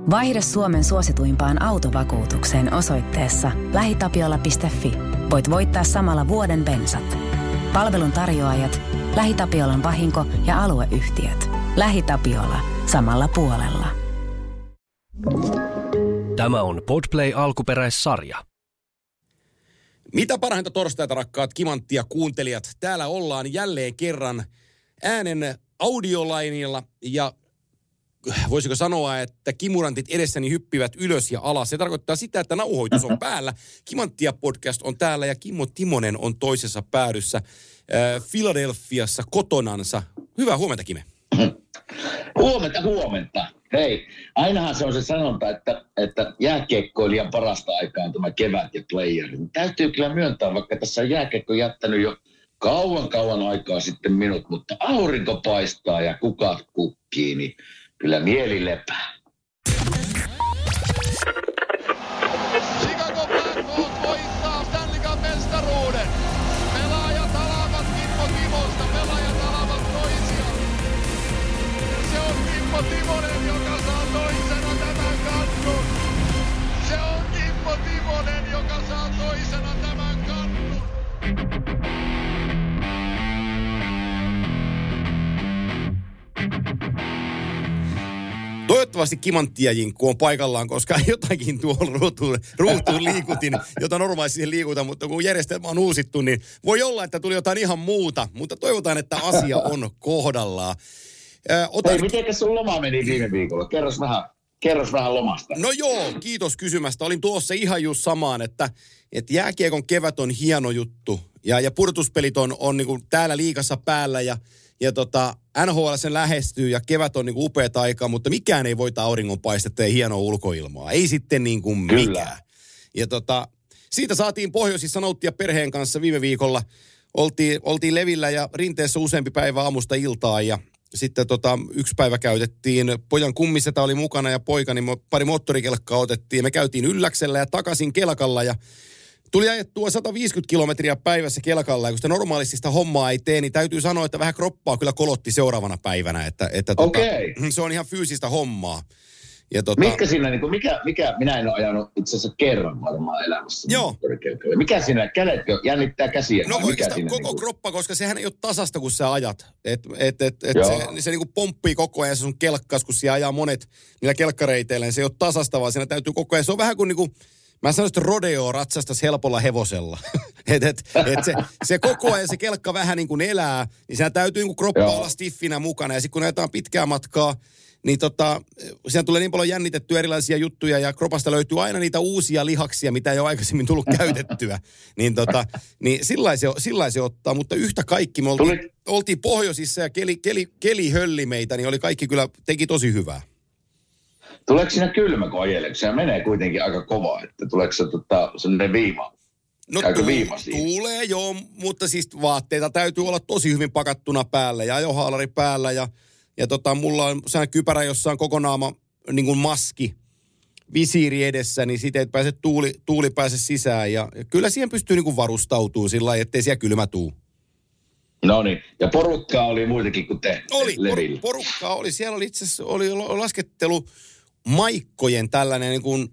Vaihda Suomen suosituimpaan autovakuutukseen osoitteessa lähitapiola.fi. Voit voittaa samalla vuoden bensat. Palvelun tarjoajat, LähiTapiolan vahinko- ja alueyhtiöt. LähiTapiola. Samalla puolella. Tämä on Podplay alkuperäissarja. Mitä parhainta torstaita, rakkaat kimanttia kuuntelijat. Täällä ollaan jälleen kerran äänen audiolainilla ja voisiko sanoa, että kimurantit edessäni hyppivät ylös ja alas. Se tarkoittaa sitä, että nauhoitus on päällä. Kimanttia podcast on täällä ja Kimmo Timonen on toisessa päädyssä Philadelphiassa kotonansa. Hyvää huomenta, Kime. Huomenta. Hei, ainahan se on se sanonta, että jääkiekkoilijan parasta aikaa on tämä kevät ja playeri. Täytyy kyllä myöntää, vaikka tässä on jääkiekko jättänyt jo kauan aikaa sitten minut, mutta aurinko paistaa ja kukat kukkii, niin kyllä mieli lepää. Chicago Blackhawks voittaa Stanley Cup -mestaruuden. Pelaajat alavat Kimmo Timosta, pelaajat alavat toisiaan. Se on Kimmo Timonen, joka saa toisena tämän kannun. Se on Kimmo Timonen, joka saa toisena tämän kannun. Toivottavasti kimanttia Jinkku on paikallaan, koska jotakin tuolla ruutuun liikutin, jota normaalisti siihen liikutaan, mutta kun järjestelmä on uusittu, niin voi olla, että tuli jotain ihan muuta, mutta toivotaan, että asia on kohdallaan. Mitenkäs sun loma meni viime viikolla? Kerros vähän lomasta. No joo, kiitos kysymästä. Olin tuossa ihan just samaan, että jääkiekon kevät on hieno juttu ja pudotuspelit on niin kuin täällä liigassa päällä ja NHL sen lähestyy ja kevät on niin kuin upeata aikaa, mutta mikään ei voita auringonpaistetta ja hienoa ulkoilmaa. Ei sitten niin kuin mikään. Ja siitä saatiin pohjoisissa nauttia perheen kanssa viime viikolla. Oltiin levillä ja rinteessä useampi päivä aamusta iltaan ja sitten yksi päivä käytettiin, pojan kummisetä oli mukana ja poikani pari moottorikelkkaa otettiin. Me käytiin Ylläksellä ja takaisin kelkalla ja tuli ajettua 150 kilometriä päivässä kelkalla, ja kun sitä normaalisti sitä hommaa ei tee, niin täytyy sanoa, että vähän kroppaa kyllä kolotti seuraavana päivänä, että se on ihan fyysistä hommaa. Ja mitkä siinä, minä en ole ajanut itse asiassa kerran varmaan elämässä. Joo. Mikä siinä, kädetkö jännittää käsiä? No oikeastaan koko kroppa, koska sehän ei ole tasasta, kun sä ajat. Se niin kuin pomppii koko ajan se sun kelkkas, kun siellä ajaa monet niillä kelkkareiteillä, niin se ei ole tasasta, vaan siinä täytyy koko ajan. Se on vähän kuin niinku, mä sanoin, että rodeo ratsastas helpolla hevosella. Se koko ajan se kelkka vähän niin kuin elää, niin siinä täytyy niin kuin kroppa olla stiffinä mukana. Ja sitten kun ajetaan pitkää matkaa, niin siinä tulee niin paljon jännitettyä erilaisia juttuja ja kropasta löytyy aina niitä uusia lihaksia, mitä ei ole aikaisemmin tullut käytettyä. Niin sillä se ottaa, mutta yhtä kaikki me oltiin pohjoisissa ja keli hölli meitä, niin oli kaikki kyllä, teki tosi hyvää. Tuleeko siinä kylmä, kun ajeleeko? Se menee kuitenkin aika kova, että tuleeko se sellainen viima? No tulee joo, mutta siis vaatteita täytyy olla tosi hyvin pakattuna päälle ja ajohaalari päällä ja mulla on sehän kypärä, jossa on koko naama niin kuin maski, visiiri edessä, niin siitä ei pääse tuuli pääse sisään ja kyllä siihen pystyy niin kuin varustautumaan sillä lailla, ettei siellä kylmä tuu. No niin, ja porukkaa oli muitakin kuin te. Porukkaa oli. Siellä oli itse asiassa oli laskettelu maikkojen tällainen niin kuin,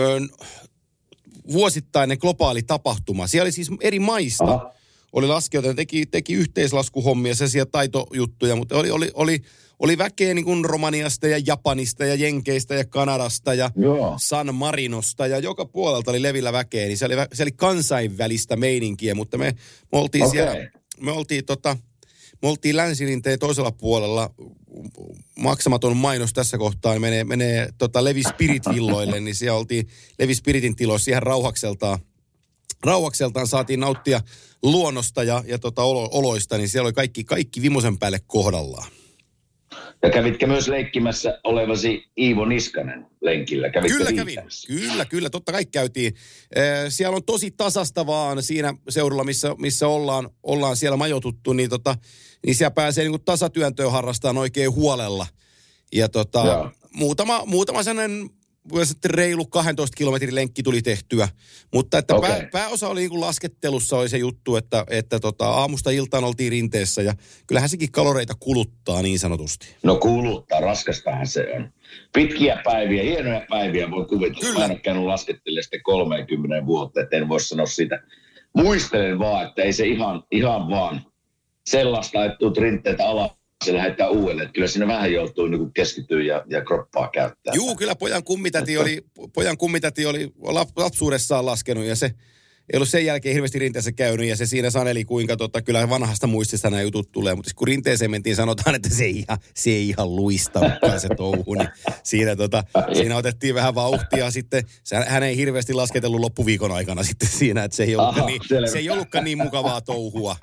vuosittainen globaali tapahtuma. Siellä oli siis eri maista. Aha. Oli laskijoita, teki yhteislaskuhommia, sellaisia taitojuttuja, mutta oli väkeä niin kuin Romaniasta ja Japanista ja Jenkeistä ja Kanadasta ja San Marinosta ja joka puolelta oli levillä väkeä, niin se oli kansainvälistä meininkiä, mutta me oltiin siellä, me oltiin Länsirinteen toisella puolella, maksamaton mainos tässä kohtaa, niin menee Levi Spirit-villoille, niin siellä oltiin Levi Spiritin tiloissa ihan rauhakseltaan saatiin nauttia luonnosta ja oloista, niin siellä oli kaikki vimosen päälle kohdallaan. Ja kävitkö myös leikkimässä olevasi Iivo Niskanen lenkillä? Kyllä, totta kai käytiin. Siellä on tosi tasasta vaan siinä seudulla, missä ollaan siellä majoituttu, niin siellä pääsee niin kuin tasatyöntöä harrastamaan oikein huolella. Ja muutama sellainen sitten reilu 12 kilometrin lenkki tuli tehtyä. Mutta että pääosa oli niin kuin laskettelussa oli se juttu, että aamusta iltaan oltiin rinteessä ja kyllähän sekin kaloreita kuluttaa niin sanotusti. No kuluttaa, raskastahan se on. Pitkiä päiviä, hienoja päiviä voi kuvitella. Kyllä. Mä en ole käynyt laskettelemaan sitten 30 vuotta, että en voi sanoa sitä. Muistelen vaan, että ei se ihan vaan sellaista, että tuut rinteitä alas. Se lähdetään uudelleen. Kyllä siinä vähän joutuu niin keskittyä ja kroppaa käyttää. Juu, kyllä pojan kummitäti oli lapsuudessaan laskenut ja se ei ollut sen jälkeen hirveästi rinteessä käynyt ja se siinä saneli kuinka kyllä vanhasta muistista nämä jutut tulee. Mutta kun rinteeseen mentiin, sanotaan, että se ei ihan luistanutkaan se touhu. Niin siinä otettiin vähän vauhtia sitten. Hän ei hirveästi lasketellut loppuviikon aikana sitten siinä, että se ei ollutkaan niin mukavaa touhua.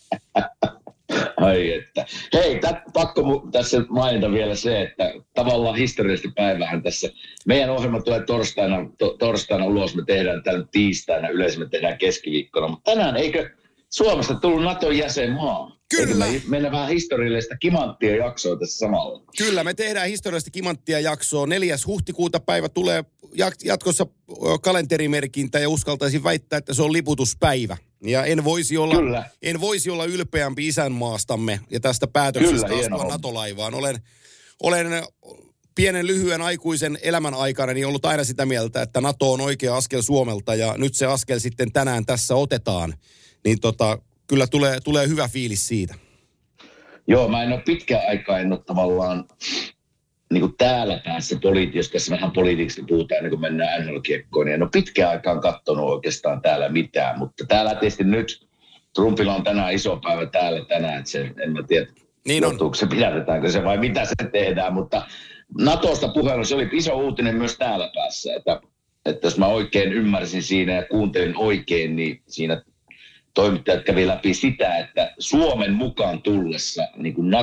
Ai että. Hei, pakko tässä mainita vielä se, että tavallaan historiallisesti päivähän tässä. Meidän ohjelma tulee torstaina ulos, me tehdään tällä tiistaina, yleensä me tehdään keskiviikkona. Mutta tänään eikö Suomesta tullut Naton jäsenmaa? Kyllä. Mennään vähän historiallista kimanttia jaksoa tässä samalla. Kyllä, me tehdään historiallista kimanttia jaksoa. 4. huhtikuuta päivä tulee jatkossa kalenterimerkintä ja uskaltaisin väittää, että se on liputuspäivä. Ja en voisi olla ylpeämpi isänmaastamme ja tästä päätöksestä astua NATO-laivaan. Olen pienen lyhyen aikuisen elämän aikana niin ollut aina sitä mieltä, että NATO on oikea askel Suomelta ja nyt se askel sitten tänään tässä otetaan. Niin kyllä tulee hyvä fiilis siitä. Joo, mä en ole pitkään aikaa tavallaan niin kuin täällä päässä jos tässä vähän politiikasta puhutaan ennen kuin mennään NHL-kiekkoon, niin en ole pitkään aikaan katsonut oikeastaan täällä mitään, mutta täällä tietysti nyt Trumpilla on tänään iso päivä täällä tänään, että se, en mä tiedä, niin johtuuko se, pidätetäänkö se vai mitä se tehdään, mutta Natosta puheella se oli iso uutinen myös täällä päässä, että jos mä oikein ymmärsin siinä ja kuuntelin oikein, niin siinä toimittajat kävi läpi sitä, että Suomen mukaan tullessa niin kuin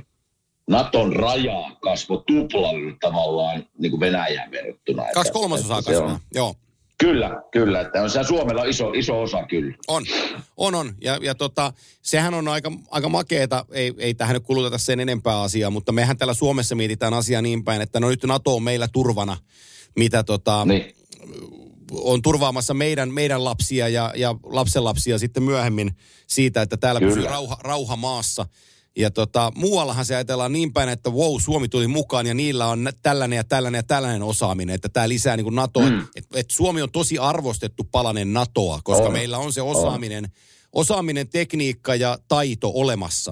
Naton raja kasvoi tuplalla tavallaan niin kuin Venäjään verrattuna. 2/3 kasvaa, joo. Kyllä, että on se Suomella iso osa kyllä. On. Ja sehän on aika makeeta, ei tähän nyt kuluteta sen enempää asiaa, mutta mehän täällä Suomessa mietitään asiaa niin päin, että no nyt NATO on meillä turvana, mitä niin on turvaamassa meidän lapsia ja lapsenlapsia sitten myöhemmin siitä, että täällä pysyy rauha maassa. Ja muuallahan se ajatellaan niin päin, että Suomi tuli mukaan ja niillä on tällainen osaaminen, että tämä lisää niin kuin NATOa. Että Suomi on tosi arvostettu palanen NATOa, koska meillä on se osaaminen, tekniikka ja taito olemassa.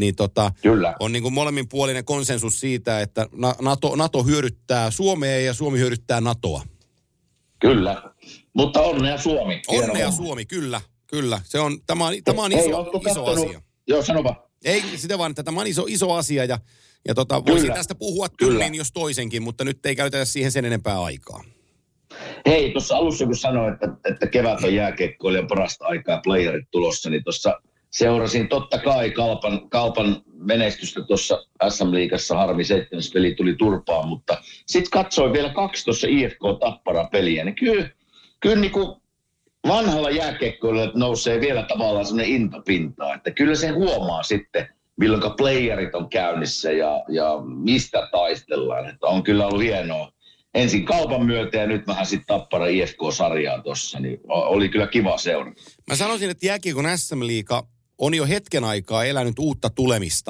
On niin kuin molemminpuolinen konsensus siitä, että NATO hyödyttää Suomea ja Suomi hyödyttää NATOa. Kyllä, mutta onnea Suomi. Onnea Suomi, kyllä. Tämä on iso asia. Joo, sano vaan. Ei sitä vaan, että tämä on iso asia ja voisin tästä puhua tunnin jos toisenkin, mutta nyt ei käytetä siihen sen enempää aikaa. Hei, tuossa alussa kun sanoin, että kevät on jääkiekkoilijan parasta aikaa playerit tulossa, niin tuossa seurasin totta kai Kalpan menestystä tuossa SM-liigassa, harmi 7. peli tuli turpaan, mutta sitten katsoin vielä 2 tuossa IFK-Tappara-peliä, niin kyllä niin kuin vanhalla jääkiekkoilijalla nousee vielä tavallaan sellainen intopintaa, että kyllä se huomaa sitten, milloin playerit on käynnissä ja mistä taistellaan, että on kyllä ollut hienoa. Ensin Kalpan myötä ja nyt vähän sitten Tappara IFK-sarjaa tuossa, niin oli kyllä kiva seurata. Mä sanoisin, että jääkiekon SM-liiga on jo hetken aikaa elänyt uutta tulemista.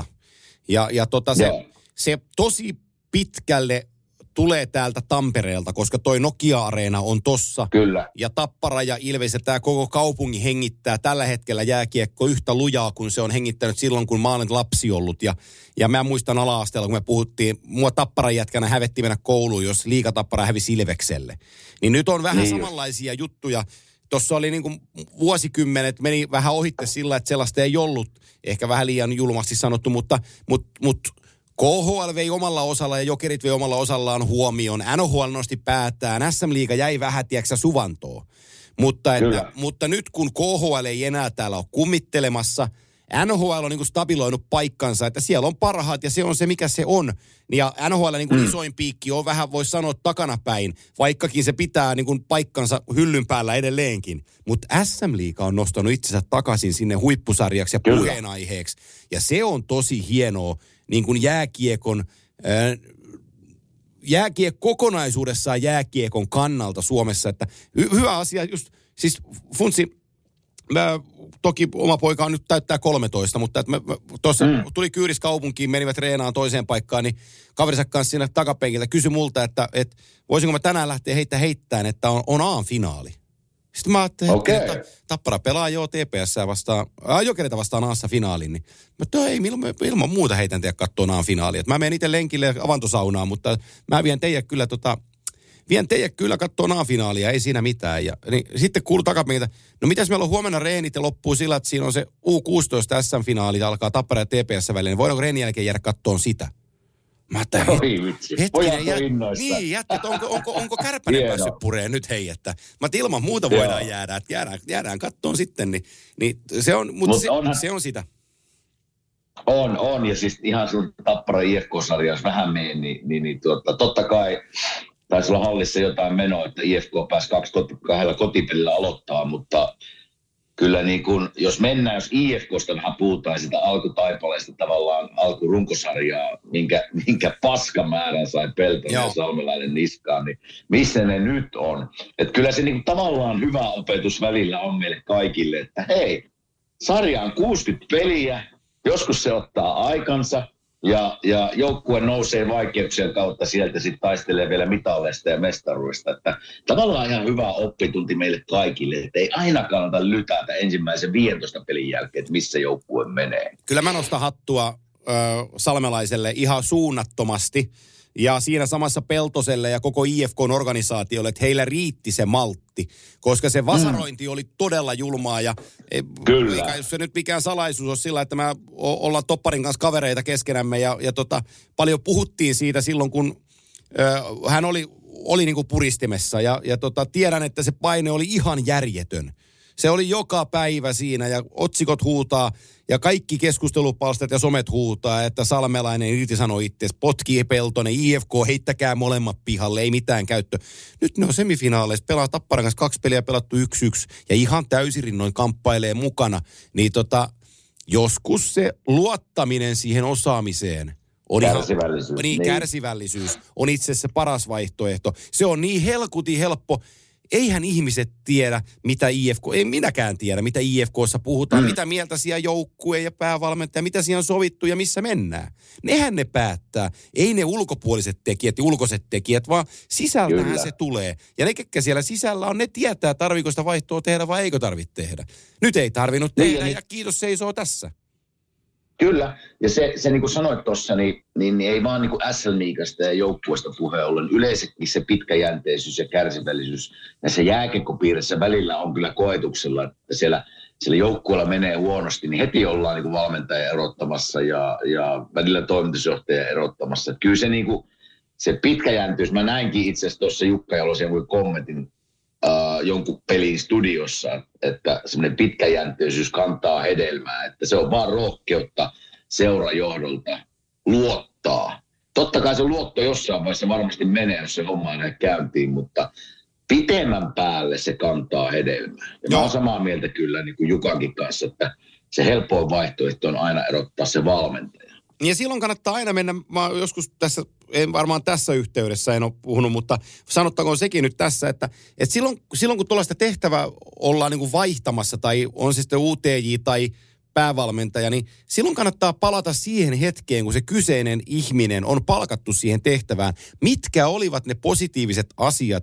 Se tosi pitkälle tulee täältä Tampereelta, koska toi Nokia-areena on tossa. Kyllä. Ja Tappara ja Ilves ja tämä koko kaupunki hengittää tällä hetkellä jääkiekko yhtä lujaa, kun se on hengittänyt silloin, kun mä olen lapsi ollut. Ja mä muistan ala-asteella, kun me puhuttiin, mua Tapparan jätkänä hävetti mennä kouluun, jos Liiga-Tappara hävisi Ilvekselle. Niin nyt on vähän samanlaisia juttuja. Tuossa oli niin kuin vuosikymmenet, meni vähän ohitte sillä, että sellaista ei ollut. Ehkä vähän liian julmasti sanottu, mutta KHL vei omalla osalla ja Jokerit vei omalla osallaan huomioon. NHL nosti päätään. SM-liiga jäi vähän, suvantoon. Mutta nyt kun KHL ei enää täällä ole kummittelemassa, NHL on niin kuin stabiloinut paikkansa, että siellä on parhaat ja se on se, mikä se on. Ja NHL niin kuin isoin piikki on vähän, voisi sanoa, takanapäin, vaikkakin se pitää niin kuin paikkansa hyllyn päällä edelleenkin. Mutta SM-liiga on nostanut itsensä takaisin sinne huippusarjaksi ja puheenaiheeksi. Ja se on tosi hienoa niin kuin jääkiekon kokonaisuudessaan jääkiekon kannalta Suomessa, että hyvä asia just, siis Funtsi, toki oma poika on nyt täyttää 13, mutta tuossa tuli Kyyris kaupunkiin, menivät treenaan toiseen paikkaan, niin kaverinsa kanssa siinä takapenkiltä kysyi multa, että voisinko mä tänään lähteä heittämään, että on A-finaali. Sitten mä ajattelin, että Tappara pelaa TPS:ää vastaan, Jokereita vastaan Aassa finaalin, niin ei, ilman muuta heitän teidät katsomaan A-finaalia. Mä menen itse lenkille avantosaunaan, mutta mä vien teidät kyllä katsomaan A-finaalia, ei siinä mitään. Ja niin, sitten kuului takapenkiltä, no mitäs meillä on huomenna reenit ja loppuu sillä, että siinä on se U16 SM-finaali, alkaa Tappara ja TPS välillä, niin voidaanko reenin jälkeen jäädä katsomaan sitä? Mä ajattelin, jätkät, onko Kärpänen päässyt pureen nyt että mä ilman muuta voidaan jäädä, että jäädään kattoon sitten, niin se on, mutta se on sitä. On, ja siis ihan sun Tappara IFK-sarja, jos vähän menee, niin totta kai taisi olla hallissa jotain menoa, että IFK pääsi 2 kotipelillä aloittaa, mutta kyllä niin kuin, jos IFK:sta vähän puhutaan sitä alkutaipaleesta tavallaan alkurunkosarjaa, minkä paskamäärän sai Peltonen ja Salmelainen niskaan, niin missä ne nyt on? Että kyllä se niin kuin tavallaan hyvä opetus välillä on meille kaikille, että hei, sarja on 60 peliä, joskus se ottaa aikansa, ja joukkue nousee vaikeuksien kautta sieltä, sitten taistelee vielä mitaleista ja mestaruudesta. Että tavallaan ihan hyvä oppitunti meille kaikille, että ei aina kannata lytätä ensimmäisen 15 pelin jälkeen, että missä joukkue menee. Kyllä mä nostan hattua Salmelaiselle ihan suunnattomasti. Ja siinä samassa Peltoselle ja koko IFK-organisaatiolle, että heillä riitti se maltti, koska se vasarointi oli todella julmaa. Ja eikä jos se nyt mikään salaisuus ole sillä, että me ollaan Topparin kanssa kavereita keskenämme ja paljon puhuttiin siitä silloin, kun hän oli niin kuin puristimessa ja tiedän, että se paine oli ihan järjetön. Se oli joka päivä siinä ja otsikot huutaa ja kaikki keskustelupalstat ja somet huutaa, että Salmelainen irtisanoi itse, potkii Peltonen, IFK, heittäkää molemmat pihalle, ei mitään käyttö. Nyt ne on semifinaaleissa, pelaa Tapparan kanssa 2 peliä pelattu 1-1 ja ihan täysirinnoin kamppailee mukana. Niin joskus se luottaminen siihen osaamiseen on kärsivällisyys on itse asiassa paras vaihtoehto. Se on niin helkutin helppo. Eihän ihmiset tiedä, mitä ei minäkään tiedä, mitä IFK:ssa puhutaan, mitä mieltä siellä joukkue ja päävalmentaja, mitä siellä on sovittu ja missä mennään. Nehän ne päättää, ei ne ulkopuoliset tekijät ja ulkoiset tekijät, vaan sisältähän se tulee. Ja ne, ketkä siellä sisällä on, ne tietää, tarviiko sitä vaihtoa tehdä vai eikö tarvitse tehdä. Nyt ei tarvinnut tehdä ja kiitos seisoo tässä. Kyllä, ja se niin kuin sanoit tuossa, niin ei vaan niin kuin SL-liigasta ja joukkueesta puheen ollen. Yleensäkin se pitkäjänteisyys ja kärsivällisyys näissä jääkiekkopiirissä välillä on kyllä koetuksella, että siellä joukkueella menee huonosti, niin heti ollaan niin kuin valmentaja erottamassa ja välillä toimitusjohtaja erottamassa. Että kyllä se, niin kuin, se pitkäjänteisyys, mä näinkin itse asiassa tuossa Jukka Jalosen kommentin jonkun pelin studiossa, että semmoinen pitkäjänteisyys kantaa hedelmää, että se on vaan rohkeutta seurajohdolta luottaa. Totta kai se luotto jossain vaiheessa varmasti menee, jos se homma ei käyntiin, mutta pitemmän päälle se kantaa hedelmää. Ja mä oon samaa mieltä kyllä niin kuin Jukankin kanssa, että se helpoin vaihtoehto on aina erottaa se valmentaja. Ja silloin kannattaa aina mennä, mä joskus tässä, en varmaan tässä yhteydessä en ole puhunut, mutta sanottakoon sekin nyt tässä, että silloin kun tuollaista tehtävää ollaan niin kuin vaihtamassa tai on se sitten UTJ tai päävalmentaja, niin silloin kannattaa palata siihen hetkeen, kun se kyseinen ihminen on palkattu siihen tehtävään. Mitkä olivat ne positiiviset asiat,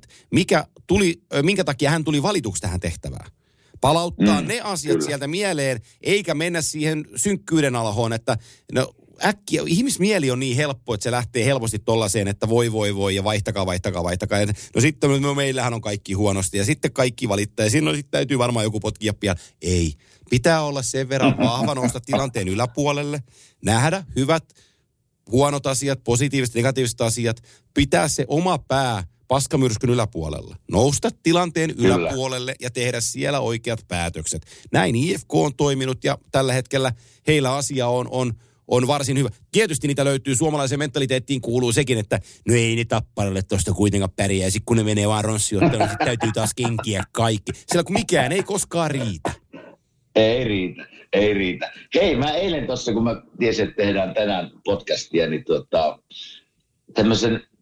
minkä takia hän tuli valituksi tähän tehtävään? Palauttaa ne asiat sieltä mieleen, eikä mennä siihen synkkyyden alhoon, että äkkiä, ihmismieli on niin helppo, että se lähtee helposti tollaiseen, että voi ja vaihtakaa. No sitten meillähän on kaikki huonosti ja sitten kaikki valittaa ja sitten täytyy varmaan joku potkia pian. Ei, pitää olla sen verran vahva nousta tilanteen yläpuolelle, nähdä hyvät, huonot asiat, positiiviset, negatiiviset asiat, pitää se oma pää paskamyrskyn yläpuolella. Nousta tilanteen yläpuolelle ja tehdä siellä oikeat päätökset. Näin IFK on toiminut ja tällä hetkellä heillä asia on varsin hyvä. Tietysti niitä löytyy, suomalaiseen mentaliteettiin kuuluu sekin, että no ei ne Tapparalle tuosta kuitenkaan pärjäisi, kun ne menee vaan ronssiotteluun, niin sitten täytyy taas kenkiä kaikki. Sillä kun mikään ei koskaan riitä. Ei riitä. Hei, mä eilen tuossa, kun mä tiesin, että tehdään tänään podcastia, niin tämmöisen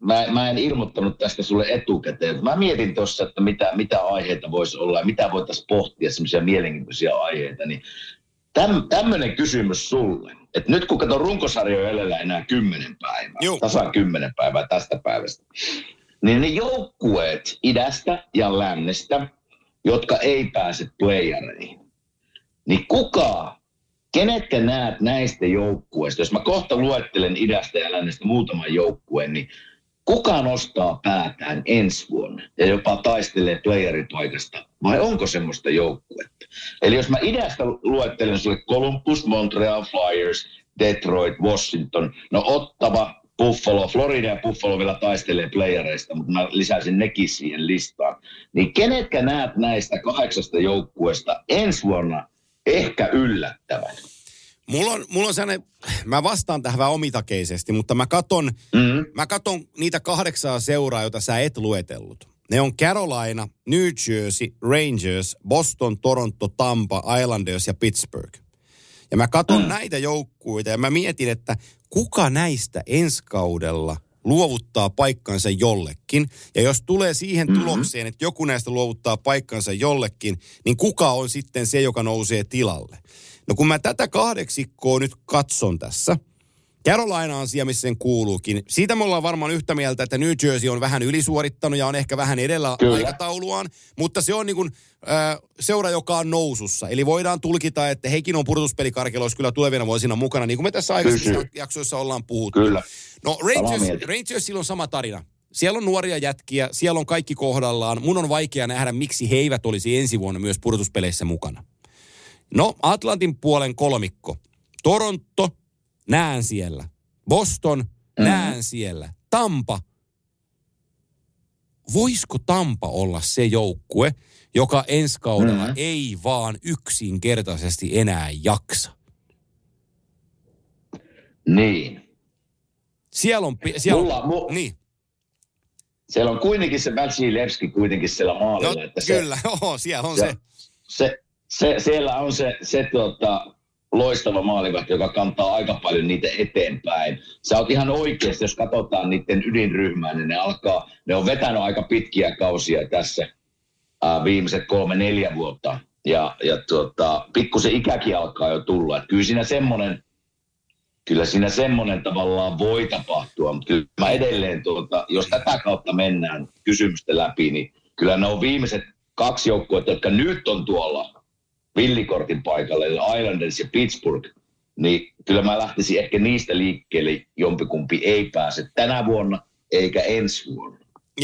mä en ilmoittanut tästä sulle etukäteen. Mä mietin tuossa, että mitä aiheita voisi olla ja mitä voitaisiin pohtia, semmoisia mielenkiintoisia aiheita. Niin tämmöinen kysymys sulle. Että nyt kun katon runkosarjoja elellä enää 10 päivää, tasan 10 päivää tästä päivästä, niin ne joukkueet idästä ja lännestä, jotka ei pääse playereihin, niin kenetkä näet näistä joukkueista? Jos mä kohta luettelen idästä ja lännestä muutaman joukkueen, niin kuka nostaa päätään ensi vuonna ja jopa taistelee playeripaikasta? Vai onko semmoista joukkuetta? Eli jos mä idästä luettelen sulle Columbus, Montreal Flyers, Detroit, Washington, no Ottawa, Buffalo, Florida ja Buffalo vielä taistelee playereista, mutta mä lisäisin nekin siihen listaan. Niin kenetkä näet näistä 8 joukkueesta ensi vuonna ehkä yllättävän? Mulla on sellainen, mä vastaan tähän vähän omitakeisesti, mutta mä katon niitä 8 seuraa, joita sä et luetellut. Ne on Carolina, New Jersey, Rangers, Boston, Toronto, Tampa, Islanders ja Pittsburgh. Ja mä katon näitä joukkueita ja mä mietin, että kuka näistä ensi kaudella luovuttaa paikkansa jollekin. Ja jos tulee siihen tulokseen, että joku näistä luovuttaa paikkansa jollekin, niin kuka on sitten se, joka nousee tilalle? No kun mä tätä 8 nyt katson tässä, Carolina on siellä, missä sen kuuluukin. Siitä me ollaan varmaan yhtä mieltä, että New Jersey on vähän ylisuorittanut ja on ehkä vähän edellä aikatauluaan, mutta se on niin kuin seura, joka on nousussa. Eli voidaan tulkita, että hekin on pudotuspelikarkeloissa kyllä tulevina vuosina mukana, niin kuin me tässä aikaisemmissa jaksoissa ollaan puhuttu. Kyllä. No Rangersilla on sama tarina. Siellä on nuoria jätkiä, siellä on kaikki kohdallaan. Mun on vaikea nähdä, miksi he eivät olisi ensi vuonna myös pudotuspeleissä mukana. No, Atlantin puolen kolmikko. Toronto, näen siellä. Boston, näen siellä. Tampa. Voisiko Tampa olla se joukkue, joka ensi kaudella ei vaan yksinkertaisesti enää jaksa? Niin. Siellä on niin. Siellä on kuitenkin se Vasilevski kuitenkin siellä maalilla. No, että kyllä, siellä on siellä on se loistava maalivahti, joka kantaa aika paljon niitä eteenpäin. Sä oot ihan oikeasti, jos katsotaan niiden ydinryhmää, niin ne on vetänyt aika pitkiä kausia tässä viimeiset 3-4 vuotta. Ja pikkusen ikäkin alkaa jo tulla. Et kyllä siinä semmoinen tavallaan voi tapahtua, mutta kyllä mä edelleen, jos tätä kautta mennään kysymystä läpi, niin kyllä ne on viimeiset 2 joukkuetta, jotka nyt on tuolla villikortin paikalle, eli Islanders ja Pittsburgh, niin kyllä mä lähtisin ehkä niistä liikkeelle, jompikumpi ei pääse tänä vuonna eikä ensi vuonna.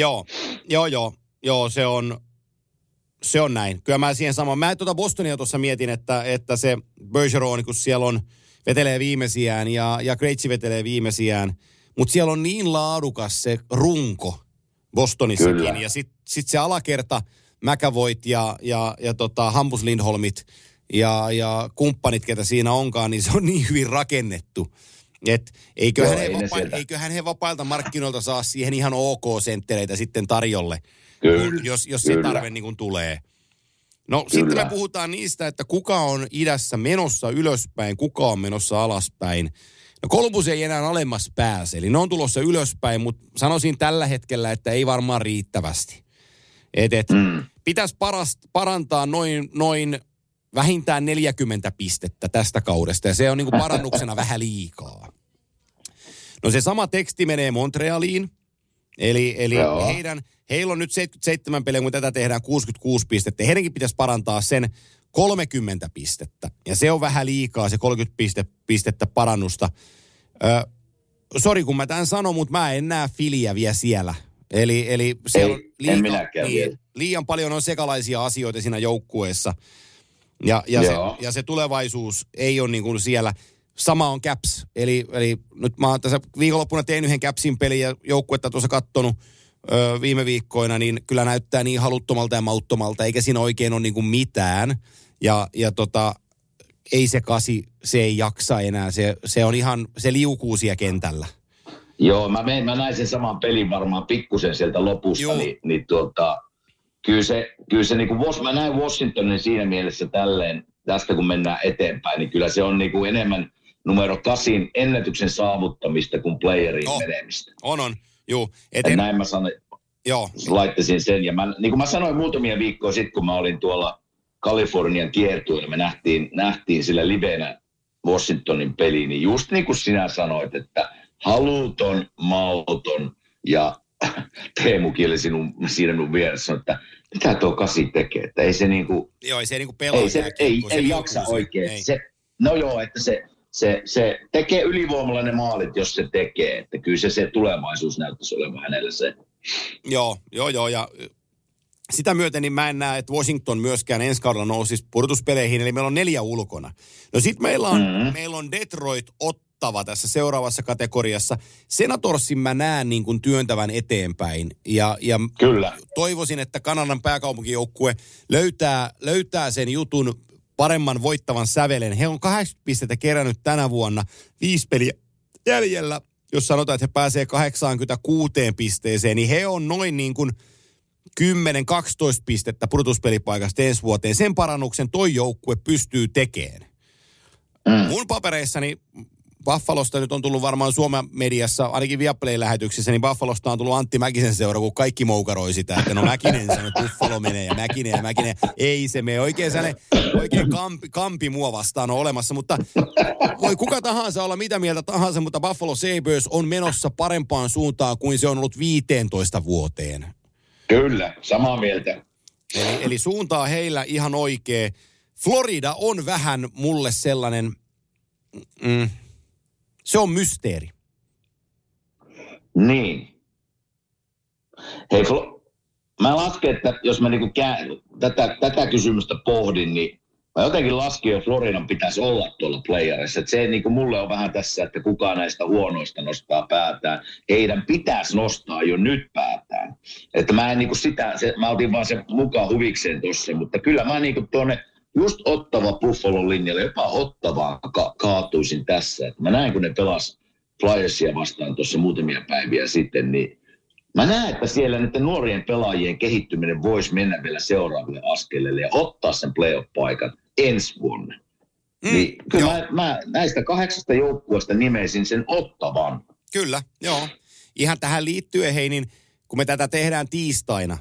Joo, se on näin. Kyllä mä siihen samaan. Mä Bostonia tuossa mietin, että se Bergeron, kun siellä on, vetelee viimeisiään ja Krejci vetelee viimeisiään, mutta siellä on niin laadukas se runko Bostonissakin. Kyllä. Ja sit se alakerta, McAvoyt ja Hampus Lindholmit ja kumppanit, ketä siinä onkaan, niin se on niin hyvin rakennettu. Että eiköhän he vapailta markkinoilta saa siihen ihan OK-senttereitä sitten tarjolle, jos se tarve niin kuin tulee. No sitten me puhutaan niistä, että kuka on idässä menossa ylöspäin, kuka on menossa alaspäin. No Columbus ei enää alemmas pääse, eli ne on tulossa ylöspäin, mutta sanoisin tällä hetkellä, että ei varmaan riittävästi. Pitäisi parantaa noin vähintään 40 pistettä tästä kaudesta, ja se on niin kuin parannuksena vähän liikaa. No se sama teksti menee Montrealiin, eli heillä on nyt 77 peliä, kun tätä tehdään 66 pistettä. Heidänkin pitäisi parantaa sen 30 pistettä, ja se on vähän liikaa se 30 pistettä parannusta. Sori, kun mä tämän sanon, mutta mä en näe Filiä vielä siellä. Eli siellä on liian paljon on sekalaisia asioita siinä joukkueessa. Ja se tulevaisuus ei ole niin kuin siellä. Sama on Caps. Eli nyt mä oon tässä viikonloppuna tein yhden Capsin pelin ja joukkuetta tuossa kattonut viime viikkoina, niin kyllä näyttää niin haluttomalta ja mauttomalta, eikä siinä oikein ole niin kuin mitään. Ja ei se 8, se ei jaksa enää. Se on ihan, se liukuu siellä kentällä. Joo, mä näin sen saman pelin varmaan pikkusen sieltä lopusta, niin kyllä se niin kuin, mä näin Washingtonin siinä mielessä tälleen, tästä kun mennään eteenpäin, niin kyllä se on niin kuin enemmän numero 8 ennätyksen saavuttamista kuin playeriin menemistä. On. Joo. Näin mä sanoin. Joo. Laittaisin sen. Ja niin kuin mä sanoin muutamia viikkoja sitten, kun mä olin tuolla Kalifornian kiertueella, me nähtiin sillä livenä Washingtonin peli, niin just niin kuin sinä sanoit, että haluton, mauton ja Teemukin oli siinä minun vieressä, että mitä tuo Kasi tekee, että ei se niinku... Joo, ei se niinku pelaa. Ei jaksa oikein. Että se tekee ylivoimalla ne maalit, jos se tekee, että kyllä se tulevaisuus näyttäisi olevan hänelle se. Joo, ja sitä myöten niin mä en näe, että Washington myöskään ensi kaudella nousisi pudotuspeleihin, eli meillä on 4 ulkona. No sit meillä on Detroit, Ottava tässä seuraavassa kategoriassa. Senatorsin mä näen niin kuin työntävän eteenpäin. Ja kyllä. Toivoisin, että Kanadan pääkaupunkijoukkue löytää sen jutun paremman voittavan sävelen. He on 80 pistettä kerännyt tänä vuonna, 5 peliä jäljellä. Jos sanotaan, että he pääsee 86 pisteeseen, niin he on noin niin kuin 10-12 pistettä pudotuspelipaikasta ensi vuoteen. Sen parannuksen toi joukkue pystyy tekemään. Mun papereissani Buffalosta nyt on tullut varmaan Suomen mediassa, ainakin Viaplay-lähetyksissä, niin Buffalosta on tullut Antti Mäkisen seura, kun kaikki moukaroi sitä, että no Mäkinen sanoo, Buffalo menee ja Mäkinen. Ei se mene. Oikein kampi mua vastaan on olemassa, mutta voi kuka tahansa olla mitä mieltä tahansa, mutta Buffalo Sabres on menossa parempaan suuntaan kuin se on ollut 15 vuoteen. Kyllä, samaa mieltä. Eli suuntaa heillä ihan oikea. Florida on vähän mulle sellainen... Se on mysteeri. Niin. Hei, mä lasken, että jos mä niinku tätä kysymystä pohdin, niin mä jotenkin lasken, että Floridan pitäisi olla tuolla playerissa. Että se niinku mulle on vähän tässä, että kukaan näistä huonoista nostaa päätään. Heidän pitäisi nostaa jo nyt päätään. Että mä en niinku mä otin vaan sen mukaan huvikseen tuossa, mutta kyllä mä niinku tuonne just Ottava Buffalon linjalle, jopa Ottavaan kaatuisin tässä. Että mä näin, kun ne pelas Flyersia vastaan tuossa muutamia päiviä sitten, niin mä näen, että siellä niiden nuorien pelaajien kehittyminen voisi mennä vielä seuraavalle askeleelle ja ottaa sen playoff-paikan ensi vuonna. Niin kyllä mä näistä 8 joukkueesta nimeisin sen Ottavan. Kyllä, joo. Ihan tähän liittyen, hei, niin kun me tätä tehdään tiistaina,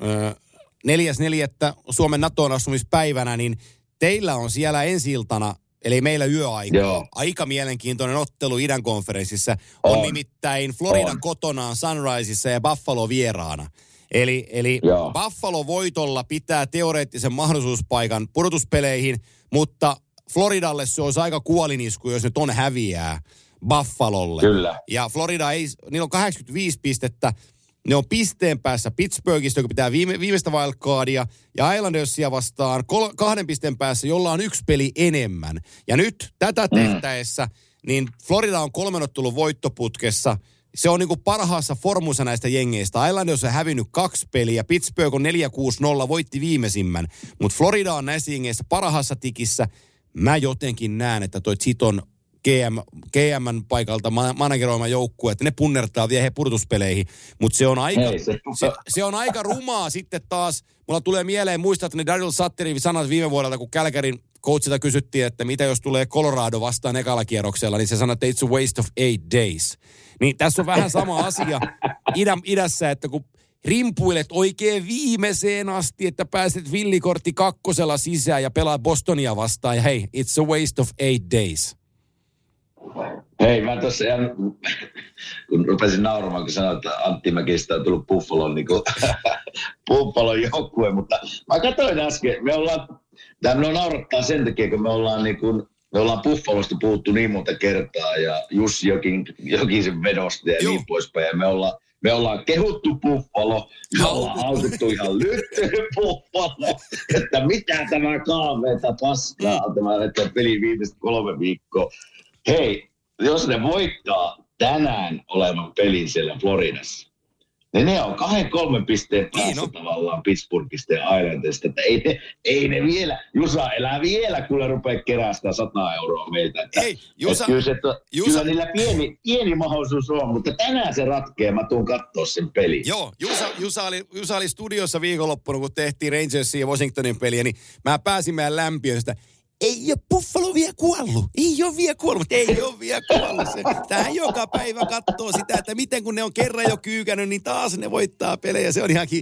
4.4. Suomen NATOon astumispäivänä, niin teillä on siellä ensi-iltana, eli meillä yöaikaa, aika mielenkiintoinen ottelu idän konferenssissa. On nimittäin Florida kotonaan Sunriseissa ja Buffalo vieraana. Eli Buffalo voitolla pitää teoreettisen mahdollisuuspaikan pudotuspeleihin, mutta Floridalle se olisi aika kuolinisku, jos nyt on häviää Buffalolle. Kyllä. Ja Florida niillä on 85 pistettä. Ne on pisteen päässä Pittsburghista, joka pitää viimeistä wildcardia, ja Islandersia vastaan 2 pisteen päässä, jolla on 1 peli enemmän. Ja nyt tätä tehtäessä, niin Florida on 3 ottelun voittoputkessa. Se on niin kuin parhaassa formussa näistä jengeistä. Islanders on hävinnyt 2 peliä, Pittsburgh on 4-6-0, voitti viimeisimmän. Mutta Florida on näissä jengeissä parhaassa tikissä. Mä jotenkin näen, että toi Ziton GM:n paikalta manageroima joukkue, että ne punnertaa vielä pudotuspeleihin. Mutta se on aika rumaa sitten taas. Mulla tulee mieleen, muistat ne Daryl Sutterin sanat viime vuodelta, kun Calgaryn coachilta kysyttiin, että mitä jos tulee Colorado vastaan ekalla kierroksella, niin se sanoi, että it's a waste of 8 days. Niin tässä on vähän sama asia idässä, että kun rimpuilet oikein viimeiseen asti, että pääset villikortti 2 sisään ja pelaa Bostonia vastaan, ja hei, it's a waste of 8 days. Hei, mä tuossa kun rupesin nauramaan, kun sanoin, että Antti Mäkistä on tullut Buffalon Buffalon joukkue, mutta mä katsoin äsken, me on naurattaa sen takia, kun me ollaan Buffalosta puhuttu niin monta kertaa ja Jussi Jokisen vedosta ja niin poispäin, ja me ollaan kehuttu Buffalo, me ollaan haukuttu ihan lyttynyt Buffalo, että mitä tämä kaaveita paskaa on tämä peli viimeiset 3 viikkoa. Hei, jos ne voittaa tänään olevan pelin siellä Floridassa, niin ne on 2-3 pisteen päässä tavallaan Pittsburghista ja Islandista. Että ei ne vielä, Jusa elää vielä, kun ne rupeaa kerää sitä 100 € meiltä. Että, ei, kyllä niillä pieni mahdollisuus on, mutta tänään se ratkee, mä tuun kattoo sen pelin. Joo, Jusa oli studiossa viikonloppuna, kun tehtiin Rangersin ja Washingtonin peliä, niin mä pääsin meidän lämpiöstä. Ei ole Buffalo vielä kuollut. Ei ole vielä kuollut. Tähän joka päivä katsoo sitä, että miten kun ne on kerran jo kyykännyt, niin taas ne voittaa pelejä. Se on ihankin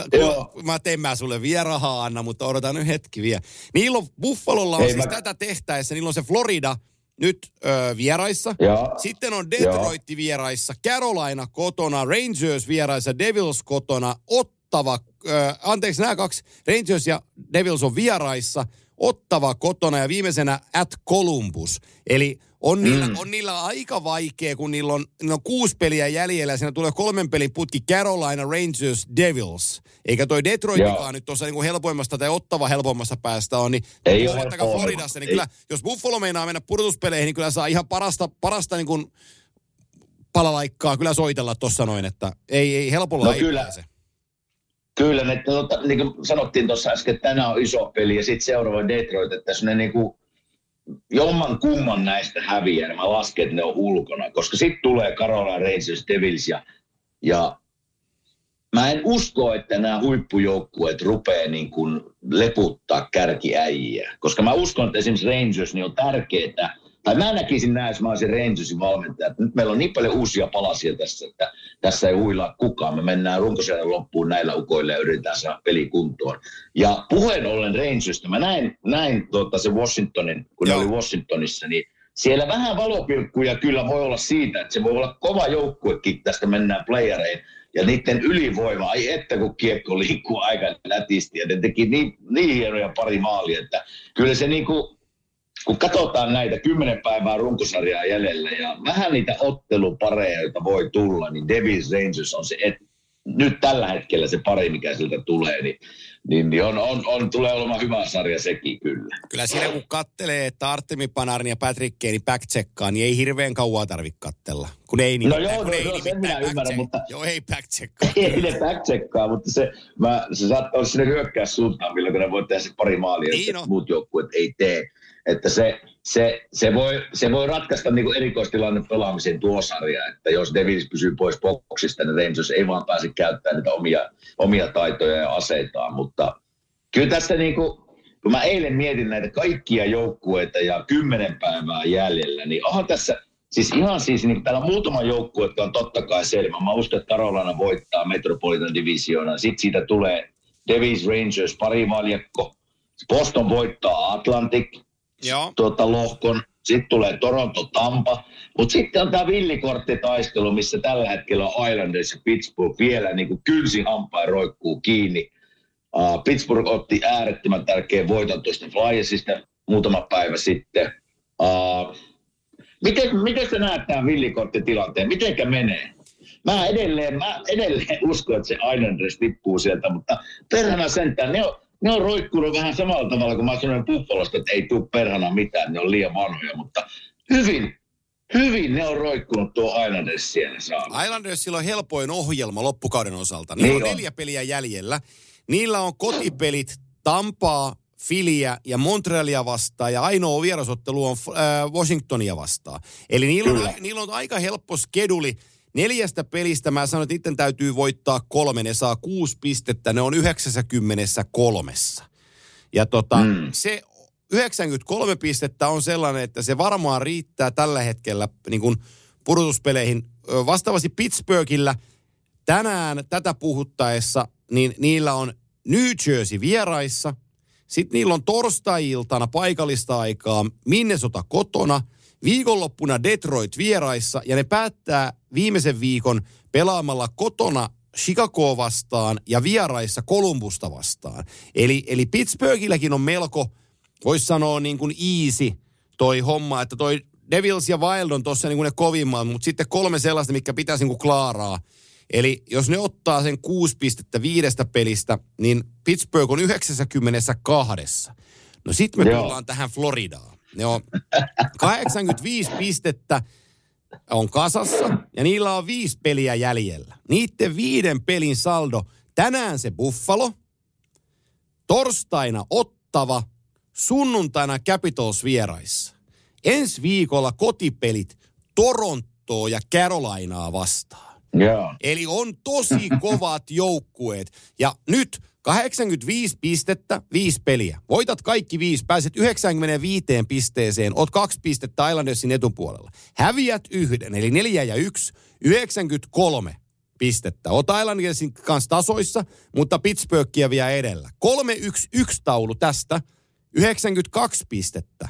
mä teen sulle vielä rahaa, Anna, mutta odotan nyt hetki vielä. Niillä on, Buffalolla on tätä tehtäessä, niillä on se Florida nyt vieraissa. Ja. Sitten on Detroit vieraissa, Carolina kotona, Rangers vieraissa, Devils kotona, Ottawa, nämä kaksi, Rangers ja Devils on vieraissa, Ottawa kotona ja viimeisenä at Columbus. Eli on niillä aika vaikea, kun niillä on 6 peliä jäljellä ja siinä tulee 3 pelin putki Carolina, Rangers, Devils. Eikä toi Detroitikaan nyt tuossa niinku helpoimmasta tai Ottawa helpoimmasta päästä on, niin puhumattakaan Floridassa. Niin kyllä, jos Buffalo meinaa mennä pudotuspeleihin, niin kyllä saa ihan parasta niin kuin palalaikkaa kyllä soitella tuossa noin, että ei helpolla ei pääse. Kyllä, niin kuin sanottiin tuossa äsken, että tänään on iso peli ja sitten seuraava Detroit, että jos ne niinku jomman kumman näistä häviää, niin mä lasken, että ne on ulkona, koska sitten tulee Carolina, Rangers, Devils ja mä en usko, että nämä huippujoukkueet rupeaa niin kuin leputtaa kärkiäjiä, koska mä uskon, että esimerkiksi Rangers niin on tärkeää, tai mä näkisin näin, jos mä olisin Rangersin valmentaja, että nyt meillä on niin paljon uusia palasia tässä, että tässä ei huilaa kukaan. Me mennään runkosarjan loppuun näillä ukoilla ja yritetään saada peli kuntoon. Ja puheen ollen Rangersista, mä näin se Washingtonin, kun ne oli Washingtonissa, niin siellä vähän valopilkkuja kyllä voi olla siitä, että se voi olla kova joukkuekin, tästä mennään playereihin. Ja niiden ylivoima, ai että kun kiekko liikkuu aika nätisti ja ne teki niin hienoja pari maalia, että kyllä se niinku, kun katsotaan näitä 10 päivää runkosarjaa jäljellä ja vähän niitä ottelupareja, joita voi tulla, niin Devils Rangers on se, nyt tällä hetkellä se pari, mikä siltä tulee, niin tulee olemaan hyvä sarja sekin kyllä. Kyllä siinä kun kattelee, että Artemi Panarin ja Patrick Kane back-checkkaa, niin ei hirveän kauaa tarvitse katsella. Kun ei sen minä ymmärrän, mutta joo, ei back-checkkaa. Ei ne back-checkkaa, mutta se saattaa olla sinne hyökkäyssuuntaan, milloin ne voi tehdä se pari maalia, niin että muut joukkueet ei tee. Että se voi ratkaista niin kuin erikoistilanne pelaamisen tuo sarja, että jos Devils pysyy pois boksista, niin Rangers ei vaan pääse käyttämään niitä omia taitoja ja aseitaan. Mutta kyllä tässä, niin kuin, kun mä eilen mietin näitä kaikkia joukkueita ja 10 päivää jäljellä, niin onhan tässä, niin täällä on muutama joukkue, jotka on totta kai selvä. Mä uskon, että Carolina voittaa Metropolitan Divisionan. Sitten siitä tulee Devils Rangers parivaljakko. Boston voittaa Atlantic. Lohkon. Sitten tulee Toronto, Tampa. Mutta sitten on tämä villikorttitaistelu, missä tällä hetkellä on Islanders ja Pittsburgh vielä niin kuin kynsin hampain roikkuu kiinni. Pittsburgh otti äärettömän tärkeän voiton tuosta Flyersista muutama päivä sitten. Miten sä näet tämän villikorttitilanteen? Mitenkä menee? Mä edelleen uskon, että se Islanders tippuu sieltä, mutta perhana sentään ne on roikkunut vähän samalla tavalla, kun mä sanoin Buffalosta, että ei tule perhana mitään, ne on liian vanhoja, mutta hyvin ne on roikkunut tuo Islanders siellä saanut. Islandersilla on helpoin ohjelma loppukauden osalta. Niillä on 4 peliä jäljellä. Niillä on kotipelit Tampaa, Phillyä ja Montrealia vastaan ja ainoa vierasottelu on Washingtonia vastaan. Eli niillä on aika helppo skeduli. 4 pelistä mä sanoin, että niiden täytyy voittaa 3. Ne saa 6 pistettä, ne on 93. Ja se 93 pistettä on sellainen, että se varmaan riittää tällä hetkellä niin kuin pudotuspeleihin. Vastaavasti Pittsburghillä tänään tätä puhuttaessa, niin niillä on New Jersey vieraissa. Sitten niillä on torstai-iltana paikallista aikaa Minnesota kotona. Viikonloppuna Detroit vieraissa ja ne päättää viimeisen viikon pelaamalla kotona Chicagoa vastaan ja vieraissa Columbusta vastaan. Eli Pittsburghilläkin on melko, voisi sanoa niin kuin easy toi homma, että toi Devils ja Wild on tuossa niin kuin ne kovimmat, mutta sitten 3 sellaista, mitkä pitäisi niin kuin klaaraa. Eli jos ne ottaa sen 6 pistettä 5 pelistä, niin Pittsburgh on 92. No sitten me tullaan tähän Floridaan. Ne on 85 pistettä on kasassa ja niillä on 5 peliä jäljellä. Niiden 5 pelin saldo, tänään se Buffalo, torstaina Ottawa, sunnuntaina Capitals vieraissa. Ensi viikolla kotipelit Torontoa ja Carolinaa vastaan. Yeah. Eli on tosi kovat joukkueet. Ja nyt 85 pistettä, 5 peliä. Voitat kaikki 5, pääset 95 pisteeseen, oot 2 pistettä Islandersin etupuolella. Häviät 1, eli 4 ja 1, 93 pistettä. Oot Islandersin kanssa tasoissa, mutta Pittsburghia vielä edellä. 3-1 taulu tästä, 92 pistettä.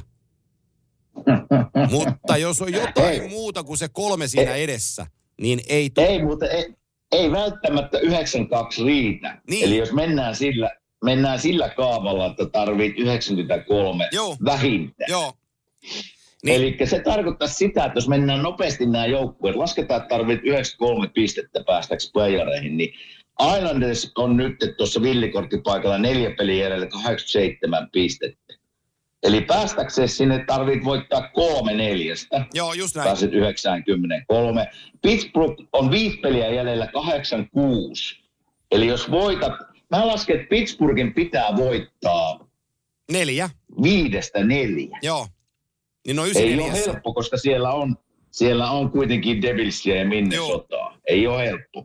Mutta jos on jotain muuta kuin se 3 siinä edessä, niin ei tule. Ei välttämättä 92 riitä. Niin. Eli jos mennään sillä kaavalla, että tarvit 93 vähintään. Joo. Niin. Eli se tarkoittaa sitä, että jos mennään nopeasti nämä joukkueet, lasketaan, että tarvit 93 pistettä päästäksi playereihin, niin Islanders on nyt tuossa villikorttipaikalla 4 peliä edellä 87 pistettä. Eli päästäkseen sinne tarvit voittaa 3-4. Joo, just näin. Pääset 93. Pittsburgh on 5 peliä jäljellä 86. Eli jos voitat, mä lasken, että Pittsburghin pitää voittaa 4. 5-4. Joo. Niin no ei ole helppo, koska siellä on kuitenkin Devilsia ja Minnesotaa. Ei ole helppo.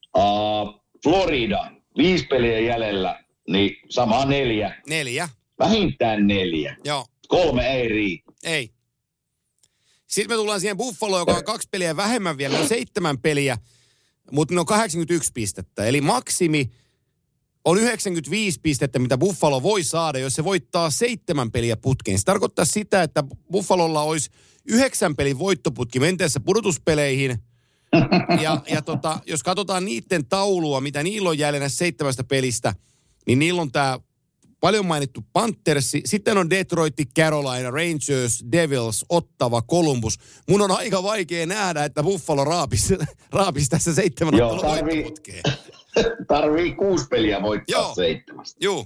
Florida, 5 peliä jäljellä, niin sama 4. 4. Vähintään 4. Joo. 3 ei riitä. Ei. Sitten me tullaan siihen Buffaloon, joka on 2 peliä vähemmän vielä. Ne on 7 peliä, mutta ne on 81 pistettä. Eli maksimi on 95 pistettä, mitä Buffalo voi saada, jos se voittaa 7 peliä putkeen. Se tarkoittaa sitä, että Buffalolla olisi 9 pelin voittoputki menteessä pudotuspeleihin. Ja jos katsotaan niiden taulua, mitä niillä on jäljellä 7 pelistä, niin niillä on tämä paljon mainittu Panthersi, sitten on Detroit, Carolina, Rangers, Devils, Ottawa, Columbus. Mun on aika vaikea nähdä, että Buffalo raapisi tässä 7 ottelun voittoputkeen. Tarvii 6 peliä voittaa 7. Joo.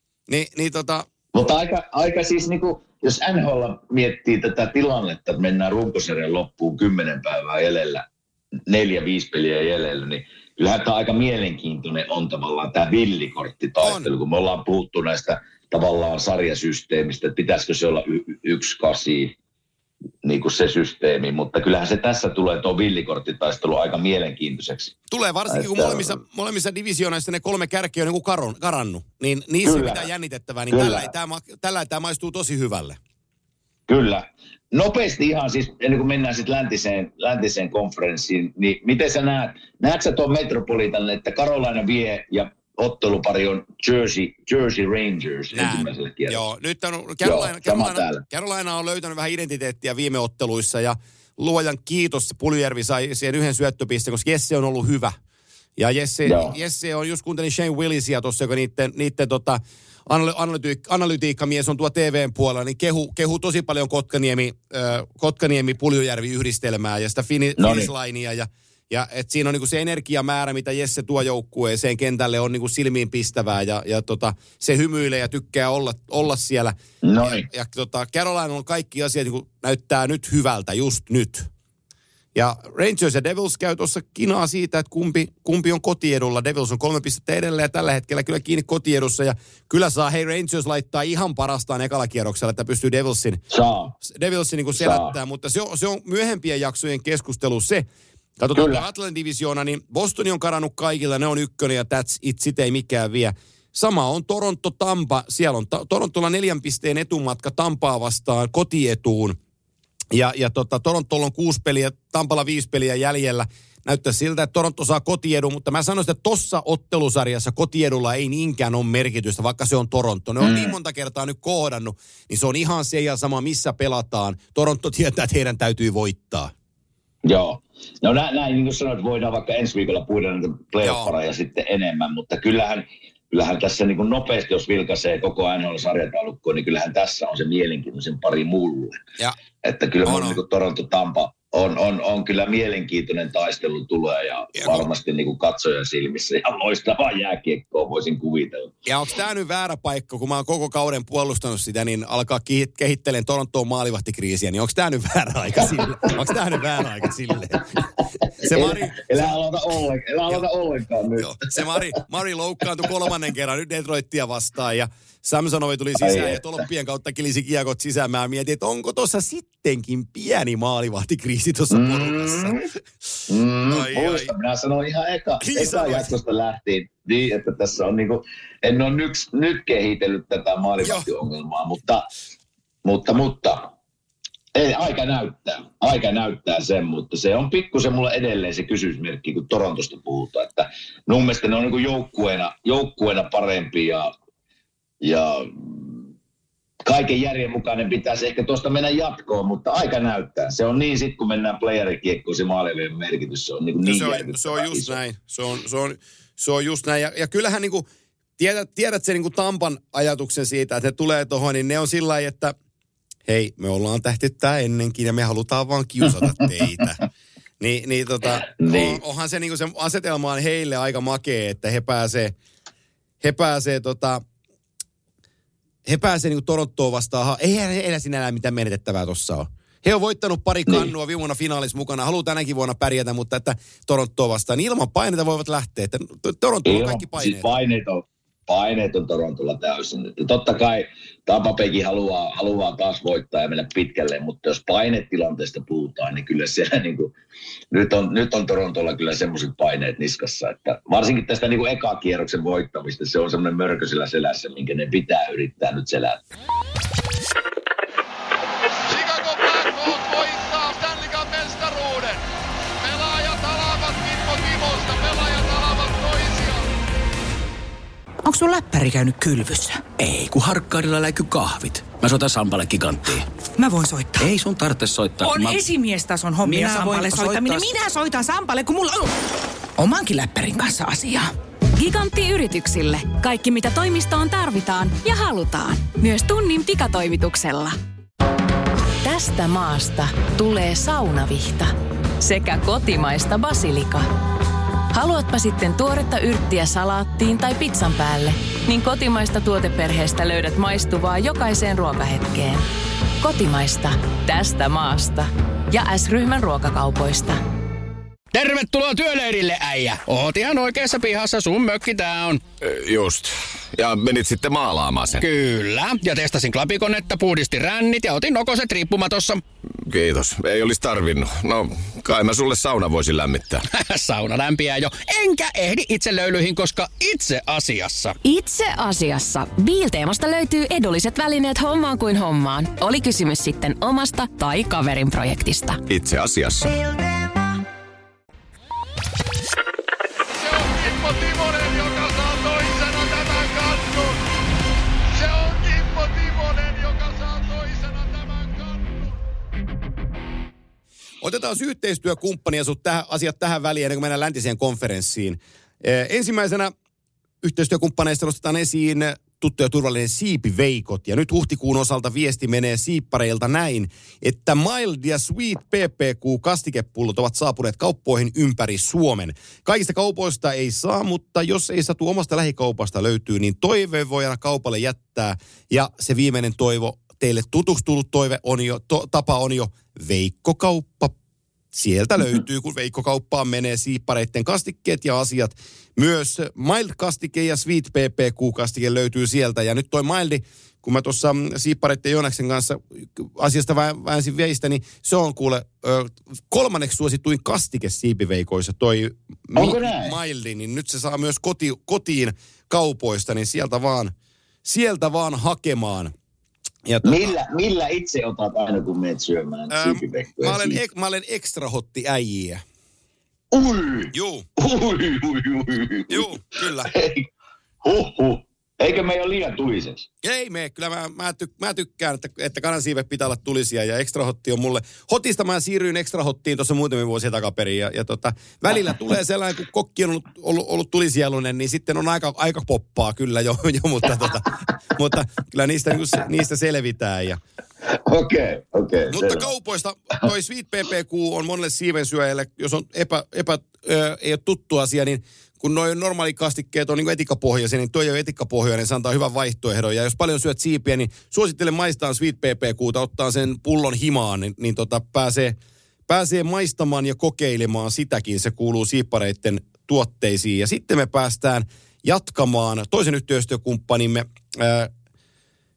Mutta aika siis niinku, jos NHL miettii tätä tilannetta, että mennään runkosarjan loppuun 10 päivää jäljellä, 4-5 peliä jäljellä, niin kyllähän tämä aika mielenkiintoinen on tavallaan tämä villikorttitaistelu, kun me ollaan puhuttu näistä tavallaan sarjasysteemistä, että pitäisikö se olla 1-8, niin kuin se systeemi, mutta kyllähän se tässä tulee tuo villikorttitaistelu aika mielenkiintoiseksi. Tulee varsinkin, kun molemmissa divisioonissa ne 3 kärkeä on niin kuin karannut, niin niissä kyllä, mitään jännitettävää, niin tällä tämä maistuu tosi hyvälle. Kyllä. Nopeasti ihan siis, ennen kuin mennään sitten läntiseen konferenssiin, niin miten sä näetkö sä tuon Metropolitan, että Carolina vie ja ottelupari on Jersey Rangers ensimmäisellä kierroksella? Joo, nyt on Carolina on löytänyt vähän identiteettiä viime otteluissa ja luojan kiitos, Puljujärvi sai siihen 1 syöttöpisteen, koska Jesse on ollut hyvä. Ja Jesse on, just kuuntelin Shane Willisia tuossa, joka niiden analytiikkamies on tuo TVn puolella, niin kehu tosi paljon Kotkaniemi-Puljujärvi yhdistelmää ja sitä finislinea ja että siinä on niinku se energiamäärä, mitä Jesse tuo joukkueeseen kentälle on niinku silmiin pistävää ja se hymyilee ja tykkää olla siellä. Ja Carolina on kaikki asiat niinku näyttää nyt hyvältä just nyt. Ja Rangers ja Devils käy tuossa kinaa siitä, että kumpi on kotiedulla. Devils on 3 pistettä edellä ja tällä hetkellä kyllä kiinni kotiedussa. Ja kyllä saa Rangers laittaa ihan parastaan ekalla kierroksella, että pystyy Devilsin niin kuin selättää. Mutta se on myöhempien jaksojen keskustelu se. Katsotaan Atlantin divisioona, niin Bostoni on karannut kaikilla. Ne on 1 ja that's it, sitä ei mikään vie. Sama on Toronto-Tampa. Siellä on Torontolla 4 pisteen etumatka Tampaa vastaan kotietuun. Ja Torontolla on 6 peliä, Tampalla 5 peliä jäljellä. Näyttää siltä, että Toronto saa kotiedun, mutta mä sanoisin, että tossa ottelusarjassa kotiedulla ei niinkään ole merkitystä, vaikka se on Toronto. Ne on niin monta kertaa nyt kohdannut, niin se on ihan se ja sama, missä pelataan. Toronto tietää, että heidän täytyy voittaa. Joo. No näin niin kuin sanoit, voidaan vaikka ensi viikolla puhuta näitä playoff-pareja sitten enemmän, mutta kyllähän tässä niin kuin nopeasti, jos vilkaisee koko NHL-sarjataulukkoon, niin kyllähän tässä on se mielenkiintoisen pari mulle. Että kyllä mun niin kuin Toronto-Tampa on kyllä mielenkiintoinen taistelu tulee ja varmasti niin kuin katsojan silmissä ja loistavaa jääkiekkoa voisin kuvitella. Ja onko tämä nyt väärä paikka, kun mä oon koko kauden puolustanut sitä, niin alkaa kehittelen Torontoon maalivahtikriisiä, niin onko tämä nyt väärä aika sille? Elä aloita ollenkaan nyt. Joo, se Mari loukkaantui 3. kerran nyt Detroittia vastaan ja Samsonovi tuli sisään ja tolppien kautta kilisi kiekot sisään. Mä mietin, että onko tuossa sittenkin pieni maalivahtikriisi tuossa porukassa. Muista, minä sanoin ihan eka jaksosta lähtien, niin, että tässä on niinku, en ole nyt kehitellyt tätä maalivahtiongelmaa, mutta ei, aika näyttää sen, mutta se on pikkusen mulle edelleen se kysymysmerkki, kun Torontosta puhutaan, että mun mielestä ne on niinku joukkueena parempi ja kaiken järjen mukainen pitäisi ehkä tuosta mennä jatkoon, mutta aika näyttää. Se on niin sit, kun mennään playerikiekkoon, se maalivien merkitys, se on niin se on just iso. Näin. Se on just näin. Ja kyllähän niinku, tiedät sen niinku Tampan ajatuksen siitä, että he tulee tuohon, niin ne on sillä lailla, että hei, me ollaan tehty tää ennenkin ja me halutaan vaan kiusata teitä. Onhan se niinku se asetelma on heille aika makea, että he pääsee niinku Torontoon vastaan. Eihän siinä enää mitään menetettävää tossa ole. He on voittanut pari kannua viime vuonna finaalissa mukana. Haluaa tänäkin vuonna pärjätä, mutta että Torontoon vastaan. Niin ilman paineita voivat lähteä. Että Torontoon on kaikki paineet. Siis paineet on Torontolla täysin. Että totta kai Tampa Baykin haluaa taas voittaa ja mennä pitkälle, mutta jos painetilanteesta puhutaan, niin kyllä siellä niinku, nyt on Torontolla kyllä semmoiset paineet niskassa, että varsinkin tästä niinku ekakierroksen voittamista, se on semmoinen mörkö sillä selässä, minkä ne pitää yrittää nyt selättää. Chicago Blackhawks voittaa Stanley Cup -mestaruuden. Pelaajat alavat Kimmo Timosta, pelaajat alavat toisiaan. Onko sun läppäri käynyt kylvyssä? Ei, kun Harkkaudella läiky kahvit. Mä soitan Sampalle Giganttiin. Mä voin soittaa. Ei sun tarvitse soittaa. On esimiestason hommia Sampalle soittaminen. Minä soitan Sampalle, kun mulla on omankin läppärin kanssa asiaa. Gigantti yrityksille. Kaikki mitä toimistoon tarvitaan ja halutaan. Myös tunnin pikatoimituksella. Tästä maasta tulee saunavihta. Sekä kotimaista basilika. Haluatpa sitten tuoretta yrttiä salaattiin tai pizzan päälle, niin kotimaista tuoteperheestä löydät maistuvaa jokaiseen ruokahetkeen. Kotimaista. Tästä maasta. Ja S-ryhmän ruokakaupoista. Tervetuloa työleirille, äijä. Oot ihan oikeassa pihassa, sun mökki tää on. Just. Ja menit sitten maalaamaan sen. Kyllä. Ja testasin klapikonetta, puhdistin rännit ja otin nokoset riippumatossa. Kiitos. Ei olisi tarvinnut. No, kai mä sulle sauna voisin lämmittää. Sauna lämpiää jo. Enkä ehdi itse löylyihin, koska itse asiassa. Itse asiassa. Biilteemasta löytyy edulliset välineet hommaan kuin hommaan. Oli kysymys sitten omasta tai kaverin projektista. Itse asiassa. Kimmo Timonen, joka saa toisena tämän kannun. Se on Kimmo Timonen, joka saa toisena tämän kannun. Otetaan yhteistyökumppania asiat tähän väliin, ennen kuin mennään läntiseen konferenssiin. Ensimmäisenä yhteistyökumppaneista nostetaan esiin tuttu ja turvallinen siipiveikot. Ja nyt huhtikuun osalta viesti menee siippareilta näin, että Mild ja Sweet PPQ-kastikepullot ovat saapuneet kauppoihin ympäri Suomen. Kaikista kaupoista ei saa, mutta jos ei satu omasta lähikaupasta löytyy, niin toive voi aina kaupalle jättää. Ja se viimeinen toivo, teille tutuksi tullut toive on jo, tapa on jo Veikkokauppa. Sieltä löytyy, kun Veikkokauppaan menee siippareiden kastikkeet ja asiat. Myös Mild-kastike ja Sweet PPQ-kastike löytyy sieltä. Ja nyt toi Mildi, kun mä tuossa siippareiden Joonaksen kanssa asiasta väänsin veistä, niin se on kuule kolmanneksi suosituin kastike siipiveikoissa. Toi Mildi, niin nyt se saa myös kotiin kaupoista, niin sieltä vaan hakemaan. Ja millä itse otat aina, kun menet syömään siipivekkoja? Mä olen extra hotti äijiä. Juu. Juu, kyllä. Eikö me ole liian tuliseksi? Ei me, kyllä mä tykkään, että kanansiivet pitää olla tulisia ja extra hotti on mulle. Hotista mä siirryin extra hottiin tuossa muutamia vuosia takaperin ja välillä tulee sellainen, kun kokki on ollut tulisielunen, niin sitten on aika poppaa kyllä jo mutta kyllä niistä selvitään. Okei. Mutta kaupoista toi Sweet PPQ on monelle siivensyöjälle, jos on ei ole tuttu asia, niin kun nuo normaali kastikkeet on niin etikkapohjaisia, niin toi on etikkapohjainen, se antaa hyvän vaihtoehdon. Ja jos paljon syöt siipiä, niin suosittelen maistaan Sweet PPQta, ottaa sen pullon himaan, niin pääsee maistamaan ja kokeilemaan sitäkin. Se kuuluu siippareiden tuotteisiin. Ja sitten me päästään jatkamaan toisen yhteistyökumppanimme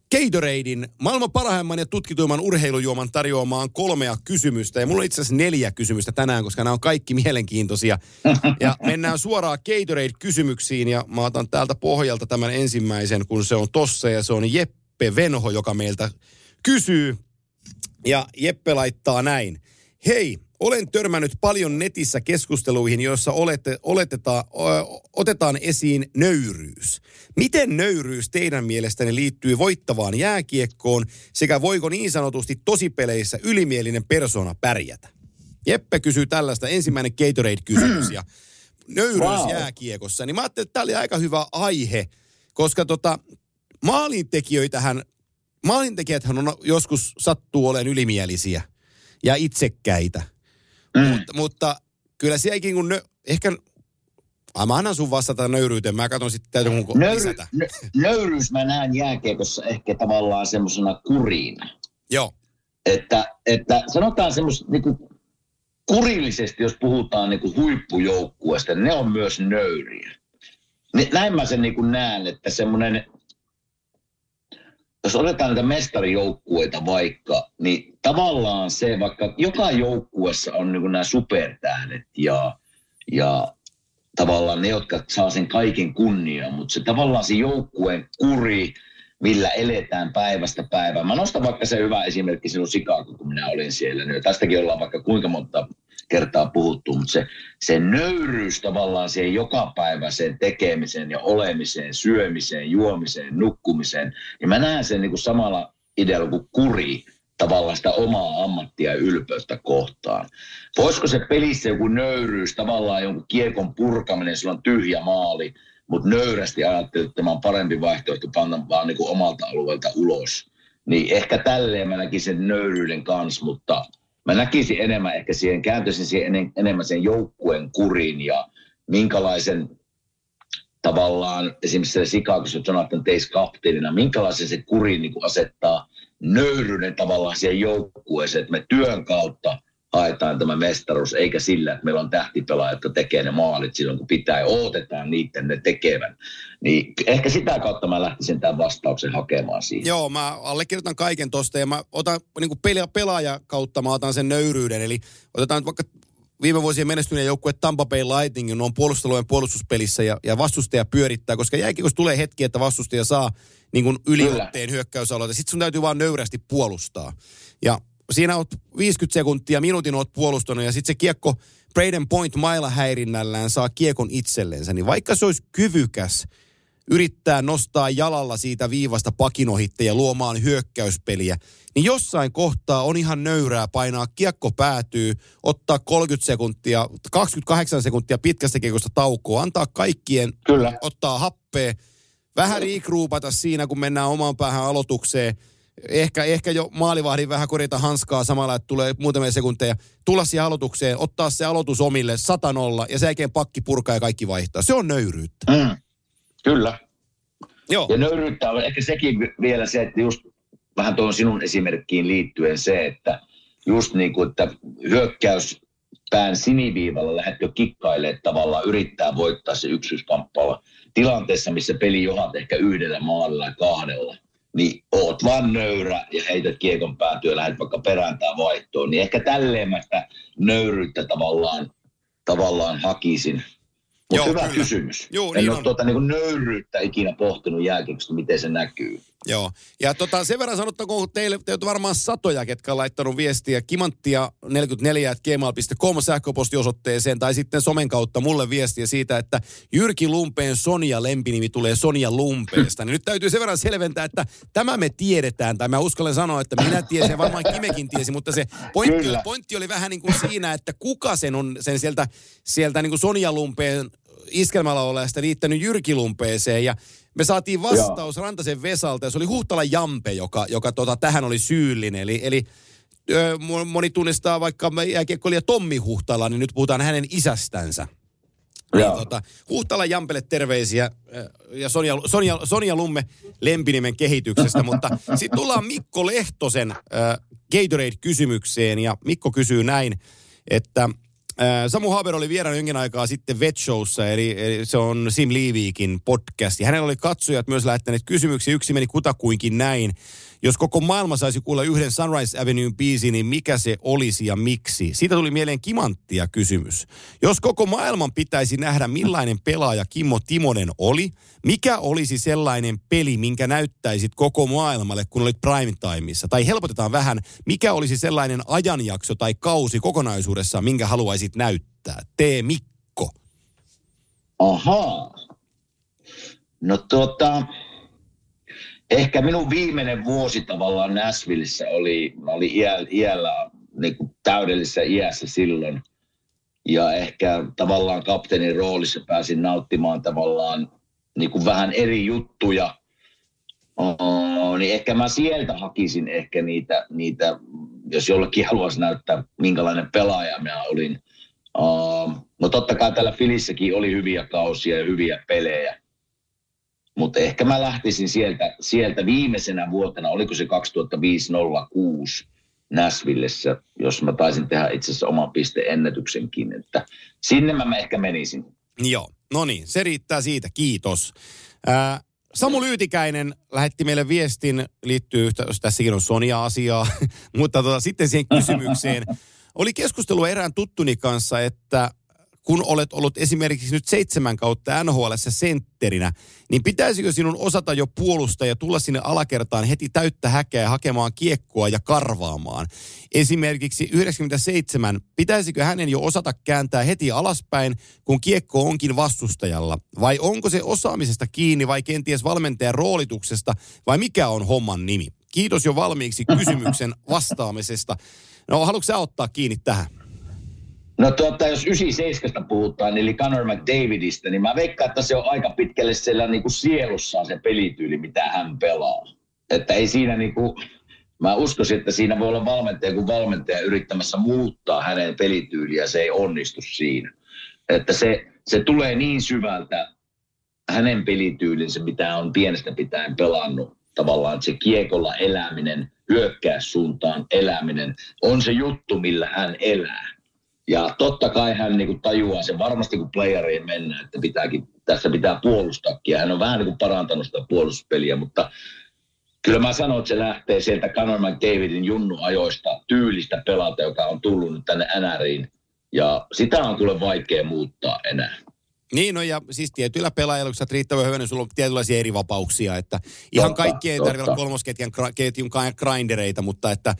Gatoraden maailman parhaimman ja tutkituimman urheilujuoman tarjoamaan 3 kysymystä. Ja mulla on itse asiassa 4 kysymystä tänään, koska nämä on kaikki mielenkiintoisia. Ja mennään suoraan Gatorade-kysymyksiin ja mä otan täältä pohjalta tämän ensimmäisen, kun se on tossa ja se on Jeppe Venho, joka meiltä kysyy. Ja Jeppe laittaa näin. Hei, olen törmännyt paljon netissä keskusteluihin, joissa otetaan esiin nöyryys. Miten nöyryys teidän mielestänne liittyy voittavaan jääkiekkoon sekä voiko niin sanotusti tosipeleissä ylimielinen persona pärjätä? Jeppe kysyy tällaista, ensimmäinen Gatorade-kysymys ja nöyryys jääkiekossa. Niin mä ajattelin, että tämä oli aika hyvä aihe, koska maalintekijäthän on joskus sattuu olemaan ylimielisiä ja itsekkäitä. Mutta kyllä sielläkin kun ehkä... Mä annan sun vastata nöyryyteen. Mä katson sitten, täytyy mun lisätä. Nöyryys mä näen jääkiekossa ehkä tavallaan semmosena kuriina. Joo. Että sanotaan semmos niinku kurillisesti, jos puhutaan niinku huippujoukkueesta, niin ne on myös nöyriä. Näin mä sen niinku näen, että semmoinen... Jos otetaan näitä mestarijoukkueita vaikka, niin tavallaan se, vaikka joka joukkueessa on niin kuin nämä supertähdet ja tavallaan ne, jotka saa sen kaiken kunnian, mutta se tavallaan se joukkueen kuri, millä eletään päivästä päivään. Mä nostan vaikka se hyvä esimerkki sinun Chicago, kun minä olin siellä. Niin tästäkin ollaan vaikka kuinka monta kertaa puhuttu, mutta se nöyryys tavallaan siihen jokapäiväiseen tekemiseen ja olemiseen, syömiseen, juomiseen, nukkumiseen. Ja mä näen sen niin kuin samalla idealla kuin kuri tavallaan sitä omaa ammattia ja ylpeyttä kohtaan. Voisiko se pelissä joku nöyryys, tavallaan jonkun kiekon purkaminen, sillä on tyhjä maali, mutta nöyrästi ajattelin, että tämä on parempi vaihtoehto panna vaan niin kuin omalta alueelta ulos. Niin ehkä tälleen mä näkisin sen nöyryyden kanssa, mutta mä näkisin enemmän ehkä siihen, kääntyisin siihen enemmän sen joukkueen kurin ja minkälaisen tavallaan, esimerkiksi se Chicagossa Jonathan Toews kapteenina, minkälaisen se kurin niin kuin asettaa nöyryyden tavallaan siihen joukkueeseen, että me työn kautta haetaan tämä mestaruus, eikä sillä, että meillä on tähtipelaajat, jotka tekee ne maalit silloin, kun pitää ja odotetaan niiden ne tekevän. Niin ehkä sitä kautta mä lähtisin tämän vastauksen hakemaan siihen. Joo, mä allekirjoitan kaiken tosta ja mä otan niin kuin pelaaja kautta, mä otan sen nöyryyden. Eli otetaan vaikka viime vuosien menestyneen joukkue Tampa Bay Lightning, ne on puolustalujen puolustuspelissä ja vastustaja pyörittää, koska jääkiekossa tulee hetki, että vastustaja saa niin kuin yliotteen hyökkäysaloita. Sitten sun täytyy vaan nöyrästi puolustaa. Ja siinä oot 50 sekuntia, minuutin oot puolustanut ja sitten se kiekko Braden Point mailahäirinnällään saa kiekon itsellensä. Niin vaikka se olisi kyvykäs yrittää nostaa jalalla siitä viivasta pakin ohitte ja luomaan hyökkäyspeliä, niin jossain kohtaa on ihan nöyrää painaa kiekko päätyy, ottaa 30 sekuntia, 28 sekuntia pitkästä kiekosta taukoa, antaa kaikkien, ottaa happea, vähän riikruupata siinä, kun mennään omaan päähän aloitukseen, ehkä jo maalivahdin vähän korjata hanskaa samalla, että tulee muutamia sekunteja, tulla siihen aloitukseen, ottaa se aloitus omille 100-0 ja sen jälkeen pakki purkaa ja kaikki vaihtaa. Se on nöyryyttä. Kyllä. Joo. Ja nöyryyttä on ehkä sekin vielä se, että just vähän tuon sinun esimerkkiin liittyen se, että just niin kuin, että hyökkäyspään siniviivalla lähdet jo kikkailemaan tavallaan yrittää voittaa se yksityiskamppalla tilanteessa, missä peli johat ehkä 1 maalilla ja 2, niin oot vaan nöyrä ja heität kiekon päätyä ja lähdet vaikka perään tai vaihtoon, niin ehkä tälleen mä sitä nöyryyttä tavallaan hakisin. Mutta hyvä kyllä. Kysymys. Joo, en ole niin nöyryyttä ikinä pohtinut jääkiekosta, miten se näkyy. Joo. Ja sen verran sanottakoon teille on varmaan satoja, ketkä on laittanut viestiä kimanttia44@gmail.com sähköpostiosoitteeseen tai sitten somen kautta mulle viestiä siitä, että Jyrki Lumpeen Sonja lempinimi tulee Sonja Lumpeesta. Niin nyt täytyy sen verran selventää, että tämä me tiedetään, tai mä uskallan sanoa, että minä tiesin, varmaan Kimekin tiesi, mutta se pointti oli vähän niin kuin siinä, että kuka sen on sen sieltä niin kuin Sonja Lumpeen iskelmälaulajasta liittänyt Jyrki Lumpeeseen ja me saatiin vastaus Rantasen Vesalta ja se oli Huhtala Jampe, joka tähän oli syyllinen. Eli moni tunnistaa vaikka jääkiekkoilija Tommi Huhtala, niin nyt puhutaan hänen isästänsä. Niin, Huhtala Jampelle terveisiä ja Sonja Lumme lempinimen kehityksestä, mutta sitten tullaan Mikko Lehtosen Gatorade-kysymykseen ja Mikko kysyy näin, että Samu Haber oli vieraana jonkin aikaa sitten Vet-showssa, eli se on Sim Leavikin podcast. Ja hänellä oli katsojat myös lähettäneet kysymyksiä. Yksi meni kutakuinkin näin. Jos koko maailma saisi kuulla yhden Sunrise Avenuen biisin, niin mikä se olisi ja miksi? Siitä tuli mieleen kimanttia kysymys. Jos koko maailman pitäisi nähdä, millainen pelaaja Kimmo Timonen oli, mikä olisi sellainen peli, minkä näyttäisit koko maailmalle, kun olit prime timeissa? Tai helpotetaan vähän, mikä olisi sellainen ajanjakso tai kausi kokonaisuudessaan, minkä haluaisit näyttää? Tee Mikko. Ahaa. No ehkä minun viimeinen vuosi tavallaan Nashvillessä oli iällä niin kuin täydellisessä iässä silloin. Ja ehkä tavallaan kapteenin roolissa pääsin nauttimaan tavallaan niin kuin vähän eri juttuja. Niin ehkä mä sieltä hakisin ehkä niitä jos jollekin haluaisi näyttää, minkälainen pelaaja minä olin. No totta kai täällä Philissäkin oli hyviä kausia ja hyviä pelejä. Mutta ehkä mä lähtisin sieltä viimeisenä vuotena, oliko se 2005-06 Nashvillessä, jos mä taisin tehdä itse asiassa oman pisteennätyksenkin, että sinne mä ehkä menisin. Joo, no niin, se riittää siitä, kiitos. Samu Lyytikäinen lähetti meille viestin, liittyy, jos tässäkin on Sonia-asiaa, mutta sitten siihen kysymykseen. Oli keskustelu erään tuttuni kanssa, että kun olet ollut esimerkiksi nyt 7 kautta NHL:ssä sentterinä, niin pitäisikö sinun osata jo puolustaa ja tulla sinne alakertaan heti täyttä häkeä hakemaan kiekkoa ja karvaamaan? Esimerkiksi 97, pitäisikö hänen jo osata kääntää heti alaspäin, kun kiekko onkin vastustajalla? Vai onko se osaamisesta kiinni vai kenties valmentajan roolituksesta vai mikä on homman nimi? Kiitos jo valmiiksi kysymyksen vastaamisesta. No, haluatko sä ottaa kiinni tähän? No jos 97 puhutaan, eli Connor McDavidistä, niin mä veikkaan, että se on aika pitkälle siellä niin kuin sielussaan se pelityyli, mitä hän pelaa. Että ei siinä niin kuin, mä uskoisin, että siinä voi olla valmentaja yrittämässä muuttaa hänen pelityyliä, se ei onnistu siinä. Että se tulee niin syvältä hänen pelityylinsä, mitä on pienestä pitäen pelannut. Tavallaan että se kiekolla eläminen, hyökkäyssuuntaan eläminen on se juttu, millä hän elää. Ja totta kai hän niin kuin tajuaa sen varmasti, kun playeriin mennään, että tässä pitää puolustaakin. Ja hän on vähän niin kuin parantanut sitä puolustuspeliä, mutta kyllä mä sanon, että se lähtee sieltä Connor McDavidin junnuajoista tyylistä pelata, joka on tullut nyt tänne NRiin. Ja sitä on kyllä vaikea muuttaa enää. Niin, no ja siis tietyillä pelaajilla, kun sä oot riittävän hyvä, niin sulla on tietynlaisia eri vapauksia, että ihan kaikki ei tarvitse olla kolmosketjun grindereita, mutta että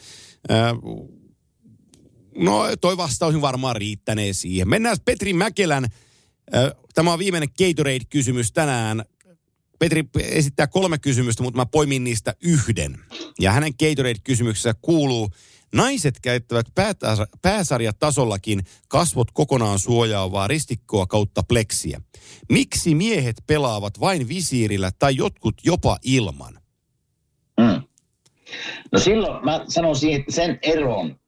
no toi vastaus varmaan riittänee siihen. Mennään Petri Mäkelän, tämä on viimeinen Gatorade-kysymys tänään. Petri esittää 3 kysymystä, mutta mä poimin niistä 1. Ja hänen Gatorade-kysymyksensä kuuluu: naiset käyttävät pääsarjatasollakin kasvot kokonaan suojaavaa ristikkoa kautta pleksiä. Miksi miehet pelaavat vain visiirillä tai jotkut jopa ilman? No silloin mä sanon siihen, että sen eron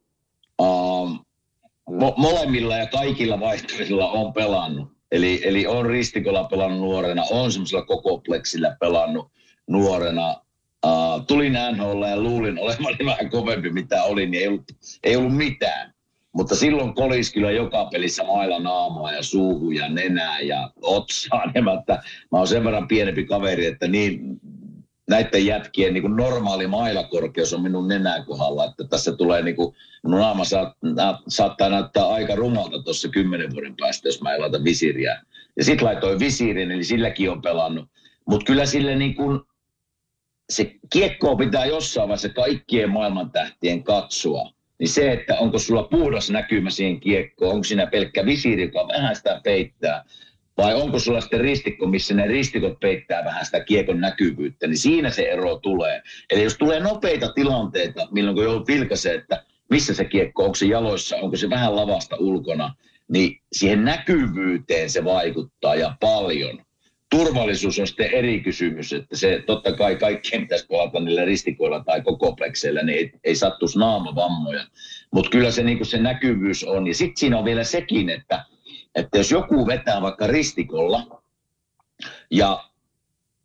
molemmilla ja kaikilla vaihtoehdoilla on pelannut. Eli on ristikolla pelannut nuorena, on semmoisella koko pleksillä pelannut nuorena. Tulin NHL ja luulin olevani vähän kovempi mitä olin, niin ei ollut mitään. Mutta silloin kolisi kyllä joka pelissä mailla naamaa ja suuhun ja nenää ja otsaan. Mä oon sen verran pienempi kaveri, että näiden jätkien niin kuin normaali mailakorkeus on minun nenän kohdalla. Että tässä tulee niin kuin, minun naama saattaa näyttää aika rumalta tuossa 10 vuoden päästä, jos mä en laita visiiriä. Ja sit laitoin visiirin, eli silläkin on pelannut. Mutta kyllä sille niin kuin, se kiekkoa pitää jossain vaiheessa kaikkien maailman tähtien katsoa. Niin se, että onko sulla puhdas näkymä siihen kiekkoon, onko siinä pelkkä visiiri, joka vähän sitä peittää, vai onko sulla sitten ristikko, missä ne ristikot peittää vähän sitä kiekon näkyvyyttä, niin siinä se ero tulee. Eli jos tulee nopeita tilanteita, milloin kun joudut vilkaisee, että missä se kiekko, onko se jaloissa, onko se vähän lavasta ulkona, niin siihen näkyvyyteen se vaikuttaa ja paljon. Turvallisuus on sitten eri kysymys, että se totta kai kaikkien pitäisi pelata niillä ristikoilla tai kokoplekseillä, niin ei sattuisi naamavammoja. Mutta kyllä se, niin se näkyvyys on. Ja sitten siinä on vielä sekin, että jos joku vetää vaikka ristikolla ja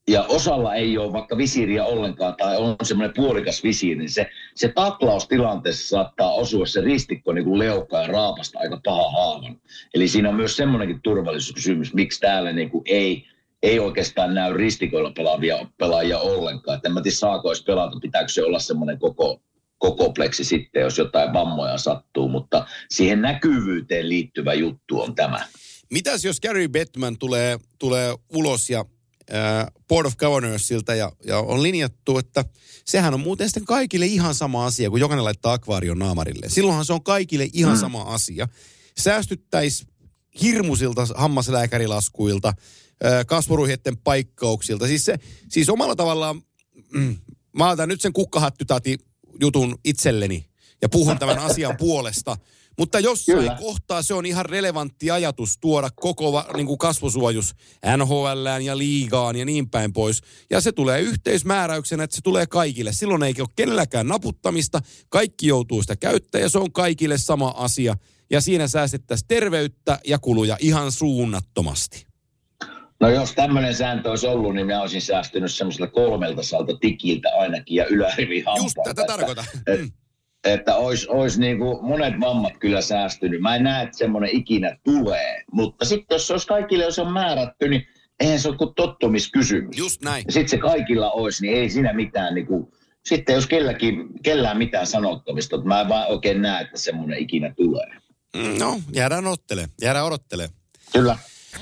ja osalla ei ole vaikka visiiriä ollenkaan tai on semmoinen puolikas visiiri, niin se taklaustilanteessa saattaa osua se ristikko niin kuin leukaan ja raapasta aika paha haavan. Eli siinä on myös semmoinenkin turvallisuuskysymys, miksi täällä niin kuin ei oikeastaan näy ristikoilla pelaajia ollenkaan. Et en mä tiedä, saako edes pelata, pitääkö se olla semmoinen koko pleksi sitten, jos jotain vammoja sattuu, mutta siihen näkyvyyteen liittyvä juttu on tämä. Mitäs jos Gary Bettman tulee ulos ja Board of Governorsilta ja on linjattu, että sehän on muuten sitten kaikille ihan sama asia, kun jokainen laittaa akvaarion naamarille. Silloinhan se on kaikille ihan sama asia. Säästyttäisiin hirmuisilta hammaslääkärilaskuilta, kasvoruihjeiden paikkauksilta. Siis omalla tavallaan, mä otan nyt sen kukkahattutati jutun itselleni ja puhun tämän asian puolesta. Mutta jossain kohtaa se on ihan relevantti ajatus tuoda koko niin kuin kasvosuojus NHL:ään ja liigaan ja niin päin pois. Ja se tulee yhteismääräyksenä, että se tulee kaikille. Silloin ei ole kenelläkään naputtamista. Kaikki joutuu sitä käyttämään ja se on kaikille sama asia. Ja siinä säästettäisiin terveyttä ja kuluja ihan suunnattomasti. No jos tämmöinen sääntö olisi ollut, niin minä olisin säästynyt semmoisella 300 tikiltä ainakin ja ylärivin hampaita. Just tätä tarkoitan. Että olisi niin kuin monet vammat kyllä säästynyt. Mä en näe, että semmoinen ikinä tulee. Mutta sitten jos se olisi kaikille, jos on määrätty, niin eihän se ole kuin tottumiskysymys. Just näin. Ja sitten se kaikilla olisi, niin ei siinä mitään niin kuin, sitten jos kellään mitään sanottamista, mä en vaan oikein näe, että semmoinen ikinä tulee. No, jäädään odottelemaan. Kyllä.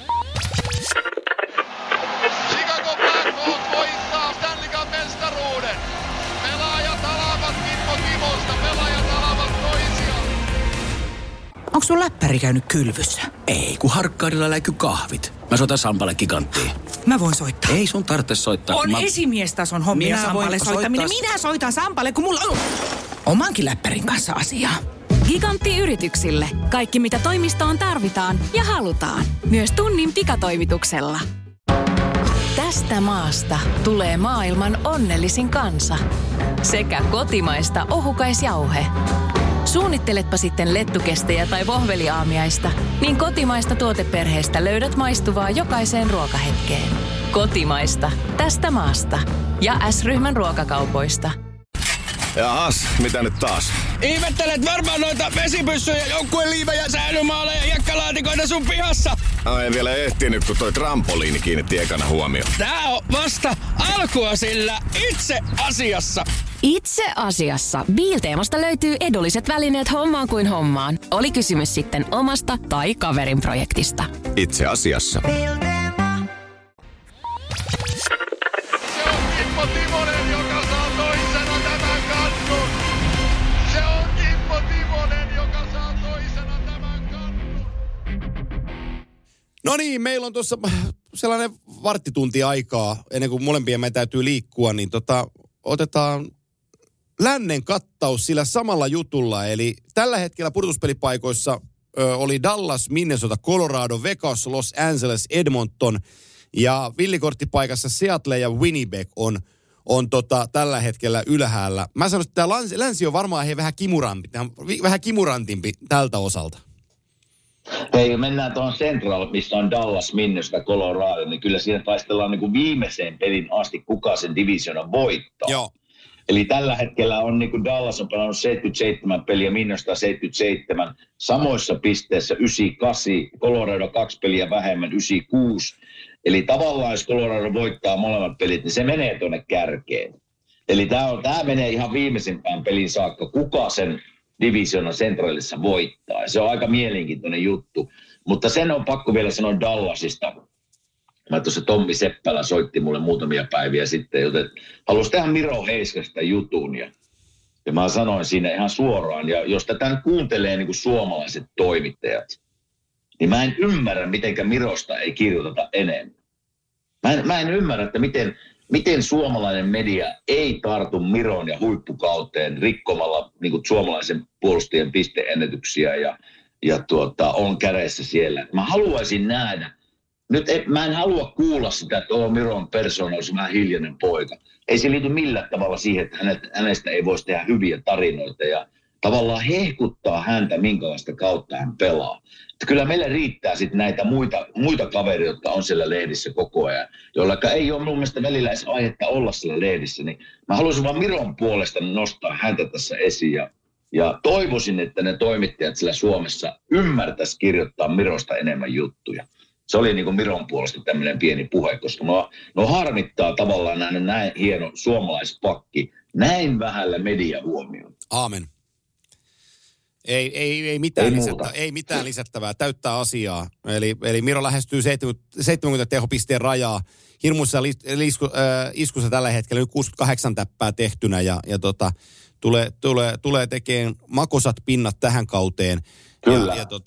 Chicago Blackhawks voittaa Stanley Cup -mestaruuden. Pelaajat alavat Kimmo Timosta, pelaajat alavat toisiaan. Onko sun läppäri käynyt kylvyssä? Ei, kun Harkkaudella läiky kahvit. Mä soitan Sampalle giganttiin. Mä voin soittaa. Ei sun tarvitse soittaa. On esimiestason hommia Sampalle soittaminen. Minä soitan Sampalle, kun mulla on omankin läppärin kanssa asiaa. Gigantti-yrityksille. Kaikki mitä toimistoon tarvitaan ja halutaan. Myös tunnin pikatoimituksella. Tästä maasta tulee maailman onnellisin kansa. Sekä kotimaista ohukaisjauhe. Suunnitteletpa sitten lettukestejä tai vohveliaamiaista, niin kotimaista tuoteperheestä löydät maistuvaa jokaiseen ruokahetkeen. Kotimaista. Tästä maasta. Ja S-ryhmän ruokakaupoista. Jahas, mitä nyt taas? Ihmettelet varmaan noita vesipyssyjä, joukkueliivejä, säilymaaleja ja jakkalaatikoita sun pihassa. No, en vielä ehtinyt, kun toi trampoliini kiinnitti ekana huomioon. Tää on vasta alkua sillä itse asiassa. Itse asiassa Biilteemasta löytyy edulliset välineet hommaan kuin hommaan. Oli kysymys sitten omasta tai kaverin projektista. Itse asiassa. Se on Kimmo Timonen, joka saa toisena tämän kannun. Se on Kimmo Timonen, joka saa toisena tämän kannun. No niin, meillä on tuossa sellainen varttitunti aikaa, ennen kuin molempien me täytyy liikkua, niin otetaan lännen kattaus sillä samalla jutulla. Eli tällä hetkellä pudotuspelipaikoissa oli Dallas, Minnesota, Colorado, Vegas, Los Angeles, Edmonton ja villikorttipaikassa Seattle ja Winnipeg on tällä hetkellä ylhäällä. Mä sanoin, että tämä länsi on varmaan vähän kimurantimpi tältä osalta. Hei, mennään tuohon Central, missä on Dallas, Minnesota, Colorado, niin kyllä siinä taistellaan niin kuin viimeiseen pelin asti, kuka sen divisionan voittaa. Joo. Eli tällä hetkellä on niin kuin Dallas on pelannut 77 peliä, Minnesota 77, samoissa pisteissä 98, Colorado 2 peliä vähemmän 96. Eli tavallaan jos Colorado voittaa molemmat pelit, niin se menee tuonne kärkeen. Eli tämä menee ihan viimeisimpään pelin saakka, kuka sen divisionan Centralissa voittaa. Ja se on aika mielenkiintoinen juttu. Mutta sen on pakko vielä sanoa Dallasista. Mä tuossa Tommi Seppälä soitti mulle muutamia päiviä sitten, joten halusi tehdä Miro Heiskasta jutun. Ja mä sanoin siinä ihan suoraan, ja jos tätä nyt kuuntelee niin kuin suomalaiset toimittajat, niin mä en ymmärrä, mitenkä Mirosta ei kirjoiteta enemmän. Mä en ymmärrä, että miten suomalainen media ei tartu Miron ja huippukauteen rikkomalla niin kuin suomalaisen puolustajien pisteennätyksiä ja on kädessä siellä. Mä haluaisin nähdä, mä en halua kuulla sitä, että Miron persona olisi vähän hiljainen poika. Ei se liity millään tavalla siihen, että hänestä ei voisi tehdä hyviä tarinoita ja tavallaan hehkuttaa häntä, minkälaista kautta hän pelaa. Kyllä meillä riittää sitten näitä muita kavereita, jotka on siellä lehdissä koko ajan, joilla ei ole mun mielestä välillä edes aihetta olla siellä lehdissä. Niin mä haluaisin vaan Miron puolesta nostaa häntä tässä esiin ja toivoisin, että ne toimittajat siellä Suomessa ymmärtäisi kirjoittaa Mirosta enemmän juttuja. Se oli niin kuin Miron puolesta tämmöinen pieni puhe, koska no harmittaa tavallaan näin hieno suomalaispakki näin vähällä mediahuomioon. Aamen. Ei mitään lisättävää, täyttää asiaa. Eli Miro lähestyy 70 tehopisteen rajaa. Hirmuissa iskussa tällä hetkellä nyt 68 täppää tehtynä ja tulee tekemään makosat pinnat tähän kauteen. Kyllä. Ja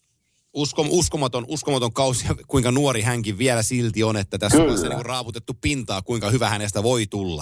uskomaton kausi, kuinka nuori hänkin vielä silti on, että tässä on niin raaputettu pintaa, kuinka hyvä hänestä voi tulla.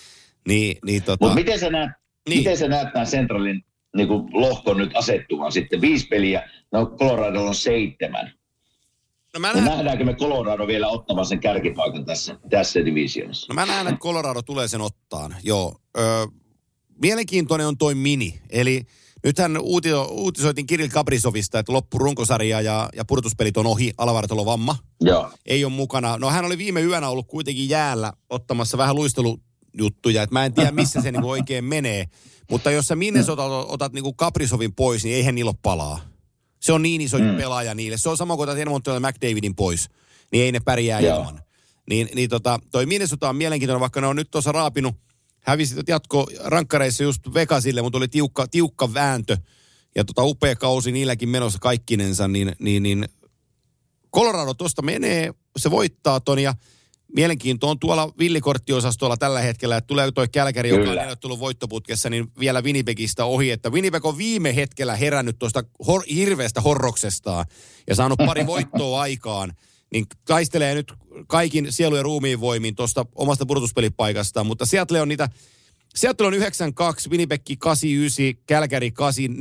Mutta miten sä näet tämän Centralin niin lohkon nyt asettumaan sitten 5 peliä, Coloradolla on 7. Nähdäänkö me Colorado vielä ottamaan sen kärkipaikan tässä divisionissa? No mä näen, että Colorado tulee sen ottaan, joo. Mielenkiintoinen on toi mini, eli nythän uutisoitiin Kirill Kaprizovista, että loppu runkosarja ja pudotuspelit on ohi, alavartalovamma. Joo. Ei ole mukana. No hän oli viime yönä ollut kuitenkin jäällä ottamassa vähän luistelujuttuja, että mä en tiedä missä se niinku oikein menee. Mutta jos sä otat niinku Kaprizovin pois, niin eihän niillä ole palaa. Se on niin iso pelaaja niille. Se on sama kuin otat Edmontonille McDavidin pois, niin ei ne pärjää ilman. Toi Minnesota on mielenkiintoinen, vaikka ne on nyt tuossa raapinut. Hävisit rankkareissa just Vegasille, mutta oli tiukka vääntö. Ja upea kausi niilläkin menossa kaikkinensa, niin Colorado tuosta menee, se voittaa ton ja mielenkiinto on tuolla villikorttiosastolla tällä hetkellä, että tulee toi Calgary, joka on neljättelun voittoputkessa, niin vielä Winnipegistä ohi, että Winnipeg on viime hetkellä herännyt tuosta hirveästä horroksestaan ja saanut pari voittoa aikaan, niin taistelee nyt kaikin sielu- ja ruumiin voimin tuosta omasta pudotuspelipaikastaan, mutta Seattle on 92, Winnipeg 89, Calgary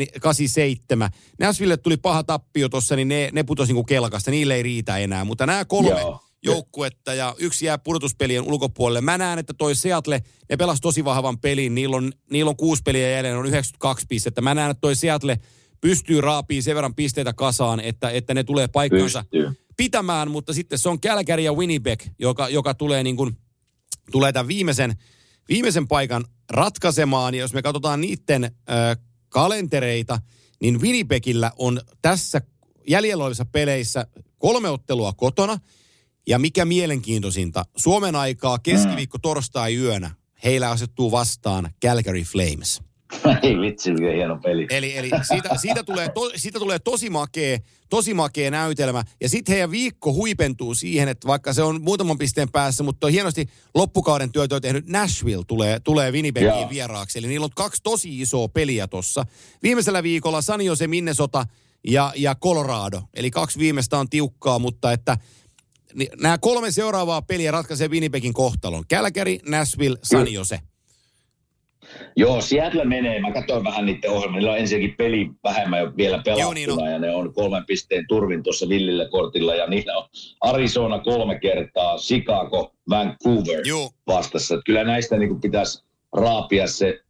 87. Nashville tuli paha tappio tuossa, niin ne putosi niin kuin kelkasta, niille ei riitä enää, mutta nämä 3 joukkuetta ja yksi jää pudotuspelien ulkopuolelle. Mä näen, että toi Seattle, ne pelasi tosi vahvan pelin, niillä on 6 peliä jäljellä, ne on 92 pistettä. Mä näen, että toi Seattle pystyy raapimaan sen verran pisteitä kasaan, että ne tulee paikkansa pitämään, mutta sitten se on Calgary ja Winnipeg, joka tulee tulee tämän viimeisen paikan ratkaisemaan. Ja jos me katsotaan niiden kalentereita, niin Winnipegillä on tässä jäljellä olevissa peleissä 3 ottelua kotona. Ja mikä mielenkiintoisinta, Suomen aikaa keskiviikko torstai yönä heillä asettuu vastaan Calgary Flames. Ei vitsi, mikä hieno peli. Eli siitä tulee tosi makea näytelmä. Ja sitten heidän viikko huipentuu siihen, että vaikka se on muutaman pisteen päässä, mutta on hienosti loppukauden työtä on tehnyt. Nashville tulee Winnipegiin vieraaksi. Eli niillä on 2 tosi isoa peliä tossa. Viimeisellä viikolla San Jose, Minnesota ja Colorado. Eli 2 viimeistä on tiukkaa, mutta että nämä 3 seuraavaa peliä ratkaisee Winnipegin kohtalon. Calgary, Nashville, San Jose. Joo, Seattle menee. Mä katsoin vähän niiden ohjelmaa. Niillä on ensinnäkin peli vähemmän vielä pelattuna ja ne on 3 pisteen turvin tuossa villillä kortilla. Ja niillä on Arizona 3 kertaa, Chicago, Vancouver vastassa. Että kyllä näistä niin pitäisi raapia se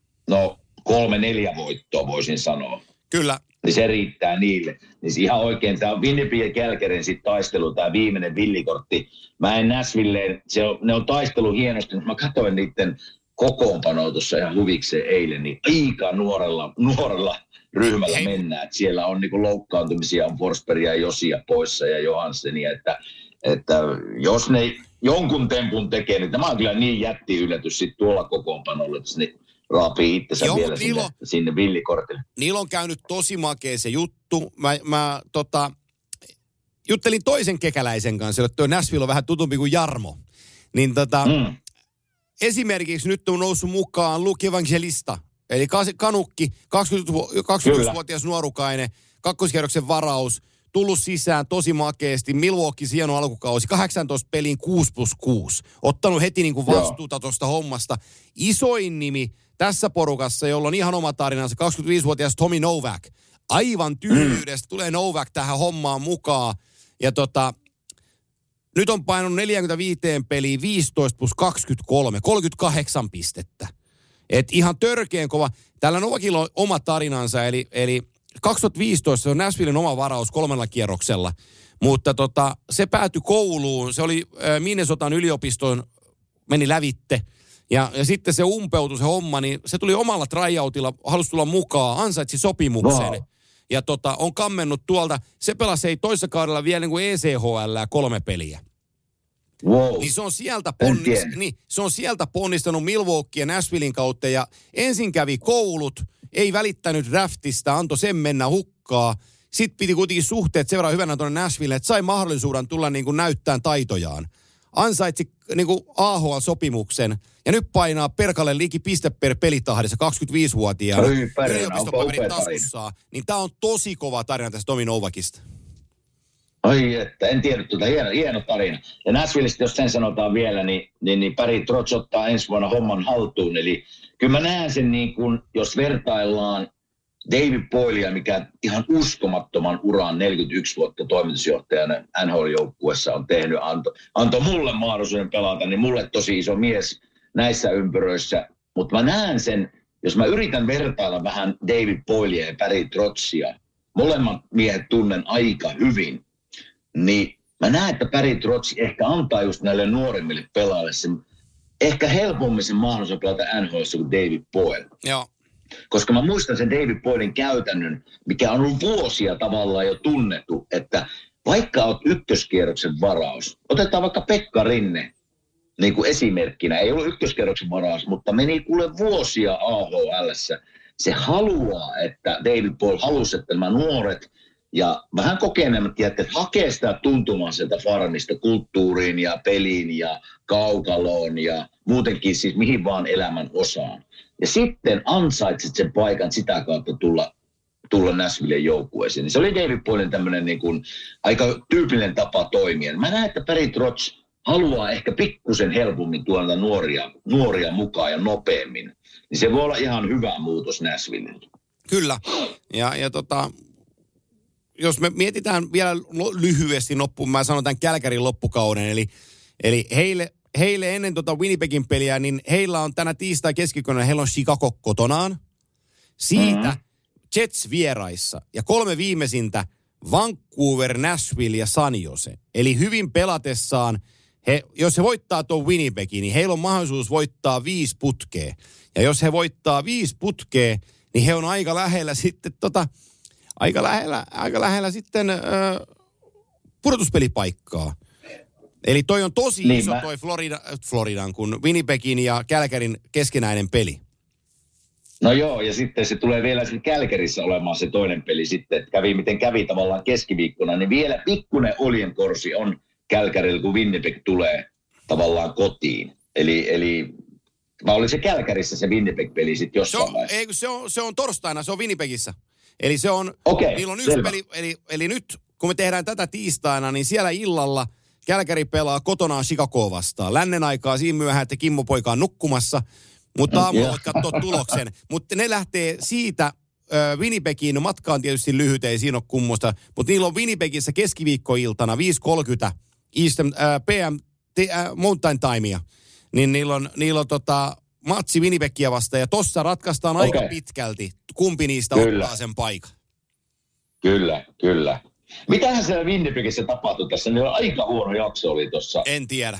3-4 voittoa, voisin sanoa. Kyllä. Niin se riittää niille. Niin ihan oikein, tämä on Winnipeg ja Calgaryn sit taistelu, tämä viimeinen villikortti. Mä en Nashvilleen, ne on taistelu hienosti, mutta mä katsoin niiden kokoonpanoa tuossa ihan huvikseen eilen, niin aika nuorella ryhmällä mennään. Että siellä on niinku loukkaantumisia, on Forsbergia ja Josia poissa ja Johanssenia, että jos ne jonkun tempun tekee, niin tämä on kyllä niin jätti yllätys sitten tuolla kokoonpanolla, että ne raapii itsensä vielä sinne villikortille. Niillä on käynyt tosi makea se juttu. Mä juttelin toisen kekäläisen kanssa, että tuo Nashville on vähän tutumpi kuin Jarmo. Niin esimerkiksi nyt on noussut mukaan Luke Evangelista, eli kanukki, 21-vuotias nuorukainen, kakkoskierroksen varaus, tullut sisään tosi makeasti, Milwaukee hieno alkukausi, 18 peliin 6+6, ottanut heti niin kuin vastuuta tuosta hommasta. Isoin nimi tässä porukassa, jolla on ihan oma tarinansa, 25-vuotias Tommy Novak, aivan tyhjyydestä tulee Novak tähän hommaan mukaan, ja nyt on painunut 45 peliin 15+23, 38 pistettä. Et ihan törkeän kova. Täällä Novakilla on oma tarinansa, eli 2015 se on Nashvillen oma varaus 3 kierroksella, mutta se päätyi kouluun. Se oli Minnesotan yliopistoon, meni lävitte. Ja sitten se umpeutui se homma, niin se tuli omalla tryoutilla, halusi tulla mukaan, ansaitsi sopimuksen. Wow. Ja on kammennut tuolta. Se pelasi toissa kaudella vielä niin kuin ECHL 3 peliä. Wow. Niin se on sieltä ponnistanut Milwaukee ja Nashvillen kautta. Ja ensin kävi koulut, ei välittänyt draftista, antoi sen mennä hukkaa. Sitten piti kuitenkin suhteet sen verran hyvänä tuonne Nashvilleen, että sai mahdollisuuden tulla niin kuin näyttämään taitojaan. Ansaitsi niin kuin AHL-sopimuksen ja nyt painaa perkalle liki piste per pelitahdissa 25-vuotiaana yliopistopaperin taskussaan. Niin tää on tosi kova tarina tästä Tomi Novakista. Ai että, en tiedä tuota, hieno tarina. Ja Nashvillestä, jos sen sanotaan vielä, niin Barry Trotz ottaa ensi vuonna homman haltuun. Eli kyllä mä näen sen niin kuin, jos vertaillaan David Boylea, mikä ihan uskomattoman uran 41 vuotta toimitusjohtajana NHL-joukkuessa on tehnyt, antoi mulle mahdollisuuden pelata, niin mulle tosi iso mies näissä ympyröissä. Mutta mä näen sen, jos mä yritän vertailla vähän David Boylea ja Barry Trotzia, molemmat miehet tunnen aika hyvin, niin mä näen, että Barry Trotz ehkä antaa just näille nuoremmille pelaajille sen, ehkä helpommin sen mahdollisuuden pelata NHL:ssä kuin David Boyle. Joo. Koska mä muistan sen David Boylen käytännön, mikä on ollut vuosia tavallaan jo tunnettu, että vaikka olet ykköskierroksen varaus, otetaan vaikka Pekka Rinne niin kuin esimerkkinä, ei ollut ykköskierroksen varaus, mutta meni kuule vuosia AHL:ssä. Se haluaa, että David Boyle halusi, että nämä nuoret ja vähän kokeneemmat jätkät hakee sitä tuntumaa sieltä farmista kulttuuriin ja peliin ja kaukaloon ja muutenkin siis mihin vaan elämän osaan. Ja sitten ansaitsit sen paikan sitä kautta tulla Nashvillen joukkueeseen. Se oli David Boylen tämmöinen niin kuin aika tyypillinen tapa toimia. Mä näen, että Barry Trotz haluaa ehkä pikkusen helpommin tuoda nuoria mukaan ja nopeammin. Niin se voi olla ihan hyvä muutos Nashvillelle. Kyllä. Ja jos me mietitään vielä lyhyesti loppuun, mä sanon tämän Calgaryn loppukauden, eli heille ennen Winnipegin peliä, niin heillä on tänä tiistai keskiviikkona, heillä on Chicago kotonaan. Siitä Jets vieraissa ja 3 viimeisintä Vancouver, Nashville ja San Jose. Eli hyvin pelatessaan, jos he voittaa tuon Winnipegin, niin heillä on mahdollisuus voittaa 5 putkea. Ja jos he voittaa 5 putkea, niin he on aika lähellä sitten aika lähellä sitten pudotuspelipaikkaa. Eli toi on tosi iso toi Floridan kuin Winnipegin ja Calgaryn keskinäinen peli. No joo, ja sitten se tulee vielä siinä Calgaryssä olemaan se toinen peli sitten, että kävi miten kävi tavallaan keskiviikkona, niin vielä pikkuinen oljenkorsi on Calgarylla, kun Winnipeg tulee tavallaan kotiin. Eli vai oli se Calgaryssä se Winnipeg-peli sitten jossain vaiheessa? Se on torstaina, se on Winnipegissä. Eli se on, niillä on yksi peli, eli nyt kun me tehdään tätä tiistaina, niin siellä illalla Calgary pelaa kotonaan Chicagoa vastaan. Lännen aikaa siinä myöhään, että Kimmo poika on nukkumassa, mutta aamulla voit katsoa tuloksen. Mutta ne lähtee siitä Winnipegiin, no matka on tietysti lyhyt, ei siinä ole kummosta, mutta niillä on Winnipegissä keskiviikkoiltana 5.30 Eastern PM Mountain Timea, niin niillä on matsi Winnipegia vastaan, ja tossa ratkaistaan aika pitkälti, kumpi niistä ottaa sen paikan. Kyllä. Mitähän siellä Winnipegissä tapahtui tässä? Niin aika huono jakso oli tuossa. En tiedä.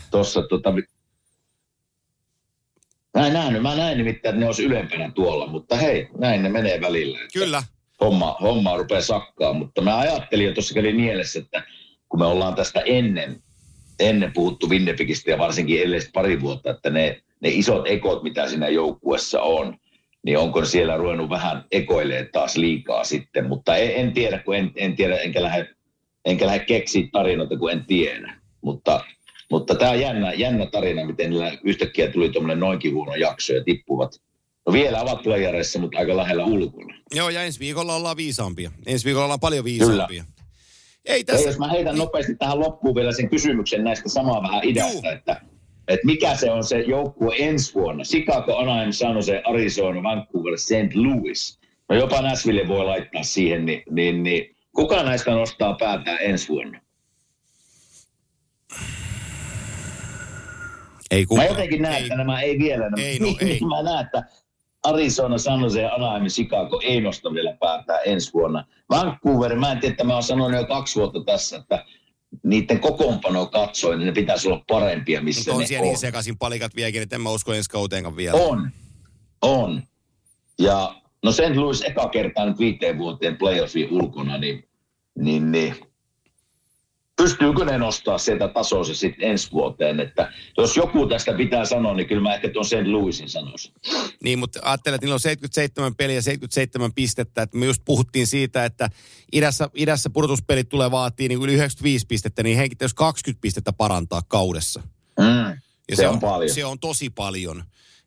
Mä näin nimittäin, että ne olisi ylempänä tuolla, mutta hei, näin ne menee välillä. Kyllä. Homma rupeaa sakkaa, mutta mä ajattelin jo tuossa kävi mielessä, että kun me ollaan tästä ennen puhuttu Winnipegistä ja varsinkin edelliset pari vuotta, että ne isot ekot, mitä siinä joukkuessa on, niin onko siellä ruvennut vähän ekoilemaan taas liikaa sitten, mutta en tiedä, kun en tiedä, enkä lähde keksiä tarinoita, kun en tiedä. Mutta tämä on jännä tarina, miten niillä yhtäkkiä tuli tuommoinen noinkin huono jakso ja tippuvat. No vielä ovat playereissa, mutta aika lähellä ulkona. Joo, ja ensi viikolla ollaan viisaampia. Ensi viikolla ollaan paljon viisaampia. Ei, jos mä heitän nopeasti tähän loppuun vielä sen kysymyksen näistä samaa vähän idästä, että mikä se on se joukkue ensi vuonna? Chicago, Anaheim, San Jose, Arizona, Vancouver, St. Louis. No jopa Nashville voi laittaa siihen, niin kuka näistä nostaa päätään ensi vuonna? Ei kukaan. Mä jotenkin näen, että nämä ei vielä. Ei. Mä näen, että Arizona, San Jose ja Anaheim, Chicago ei nosta vielä päätään ensi vuonna. Vancouver, mä en tiedä, että mä oon sanonut jo 2 vuotta tässä, että niiden kokoonpanoa katsoen, niin ne pitäisi olla parempia, missä ne on. Siellä niin sekaisin palikat vieläkin, että en mä usko ensi kauteenkaan vielä. On. Ja no St. Louis eka kertaa nyt 5 vuoteen playoffin ulkona, niin pystyykö ne nostaa sieltä tasoa sitten ensi vuoteen? Että jos joku tästä pitää sanoa, niin kyllä mä ehkä tuon St. Louisin sanoisin. Niin, mutta ajattelen, että niillä on 77 peliä ja 77 pistettä. Että me just puhuttiin siitä, että idässä pudotuspelit tulee vaatii niin yli 95 pistettä, niin henkilöt jos 20 pistettä parantaa kaudessa. Ja se on paljon. Se on tosi paljon.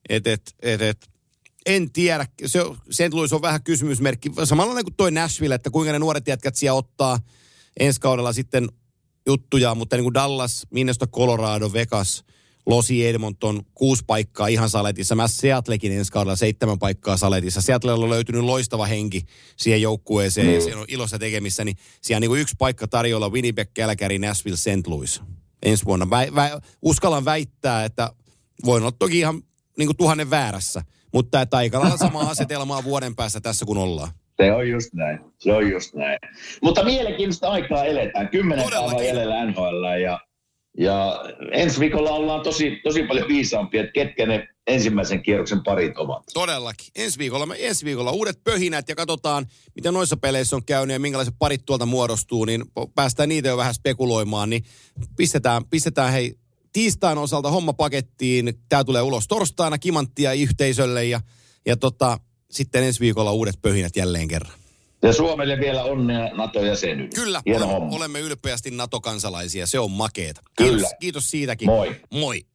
En tiedä. St. Louis on vähän kysymysmerkki. Samalla kuin toi Nashville, että kuinka ne nuoret jätkät siellä ottaa ensi kaudella sitten juttuja, mutta niin kuin Dallas, Minnesota, Colorado, Vegas, Losi, Edmonton, 6 paikkaa ihan saletissa. Mä Seattlekin ensi kaudella 7 paikkaa saletissa. Seattlella on löytynyt loistava henki siihen joukkueeseen ja siellä on ilossa tekemissä, niin siellä on niin kuin 1 paikka tarjolla Winnipeg, Calgary, Nashville, St. Louis ensi vuonna. Uskallan väittää, että voin olla toki ihan niin kuin 1000 väärässä, mutta että aika lailla samaa asetelmaa vuoden päässä tässä kun ollaan. Se on just näin. Mutta mielenkiintoista aikaa eletään. 10 päivää jäljellä NHL ja ensi viikolla ollaan tosi paljon viisaampia, että ketkä ne ensimmäisen kierroksen parit ovat. Todellakin. Ensi viikolla uudet pöhinät ja katsotaan, mitä noissa peleissä on käynyt ja minkälaiset parit tuolta muodostuu, niin päästään niitä jo vähän spekuloimaan, niin pistetään hei tiistain osalta homma pakettiin. Tää tulee ulos torstaina kimanttia yhteisölle ja sitten ensi viikolla uudet pöhinät jälleen kerran. Ja Suomelle vielä onnea NATO-jäsenyys. Kyllä, olemme ylpeästi NATO-kansalaisia. Se on makeeta. Kyllä. Kiitos siitäkin. Moi.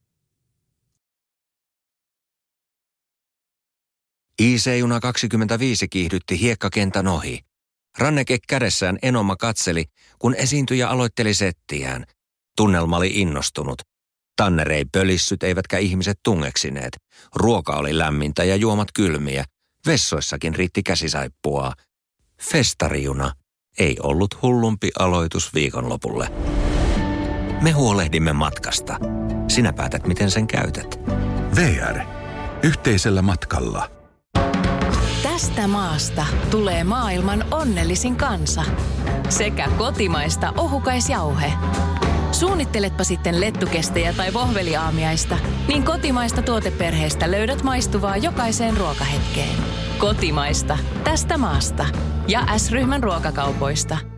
IC-juna 25 kiihdytti hiekkakentän ohi. Ranneke kädessään Enoma katseli, kun esiintyjä aloitteli settiään. Tunnelma oli innostunut. Tanner ei pölissyt eivätkä ihmiset tungeksineet. Ruoka oli lämmintä ja juomat kylmiä. Vessoissakin riitti käsisaippua. Festarijuna ei ollut hullumpi aloitus viikonlopulle. Me huolehdimme matkasta. Sinä päätät, miten sen käytät. VR. Yhteisellä matkalla. Tästä maasta tulee maailman onnellisin kansa. Sekä kotimaista ohukaisjauhe. Suunnitteletpa sitten lettukestejä tai vohveliaamiaista, niin kotimaista tuoteperheestä löydät maistuvaa jokaiseen ruokahetkeen. Kotimaista, tästä maasta. Ja S-ryhmän ruokakaupoista.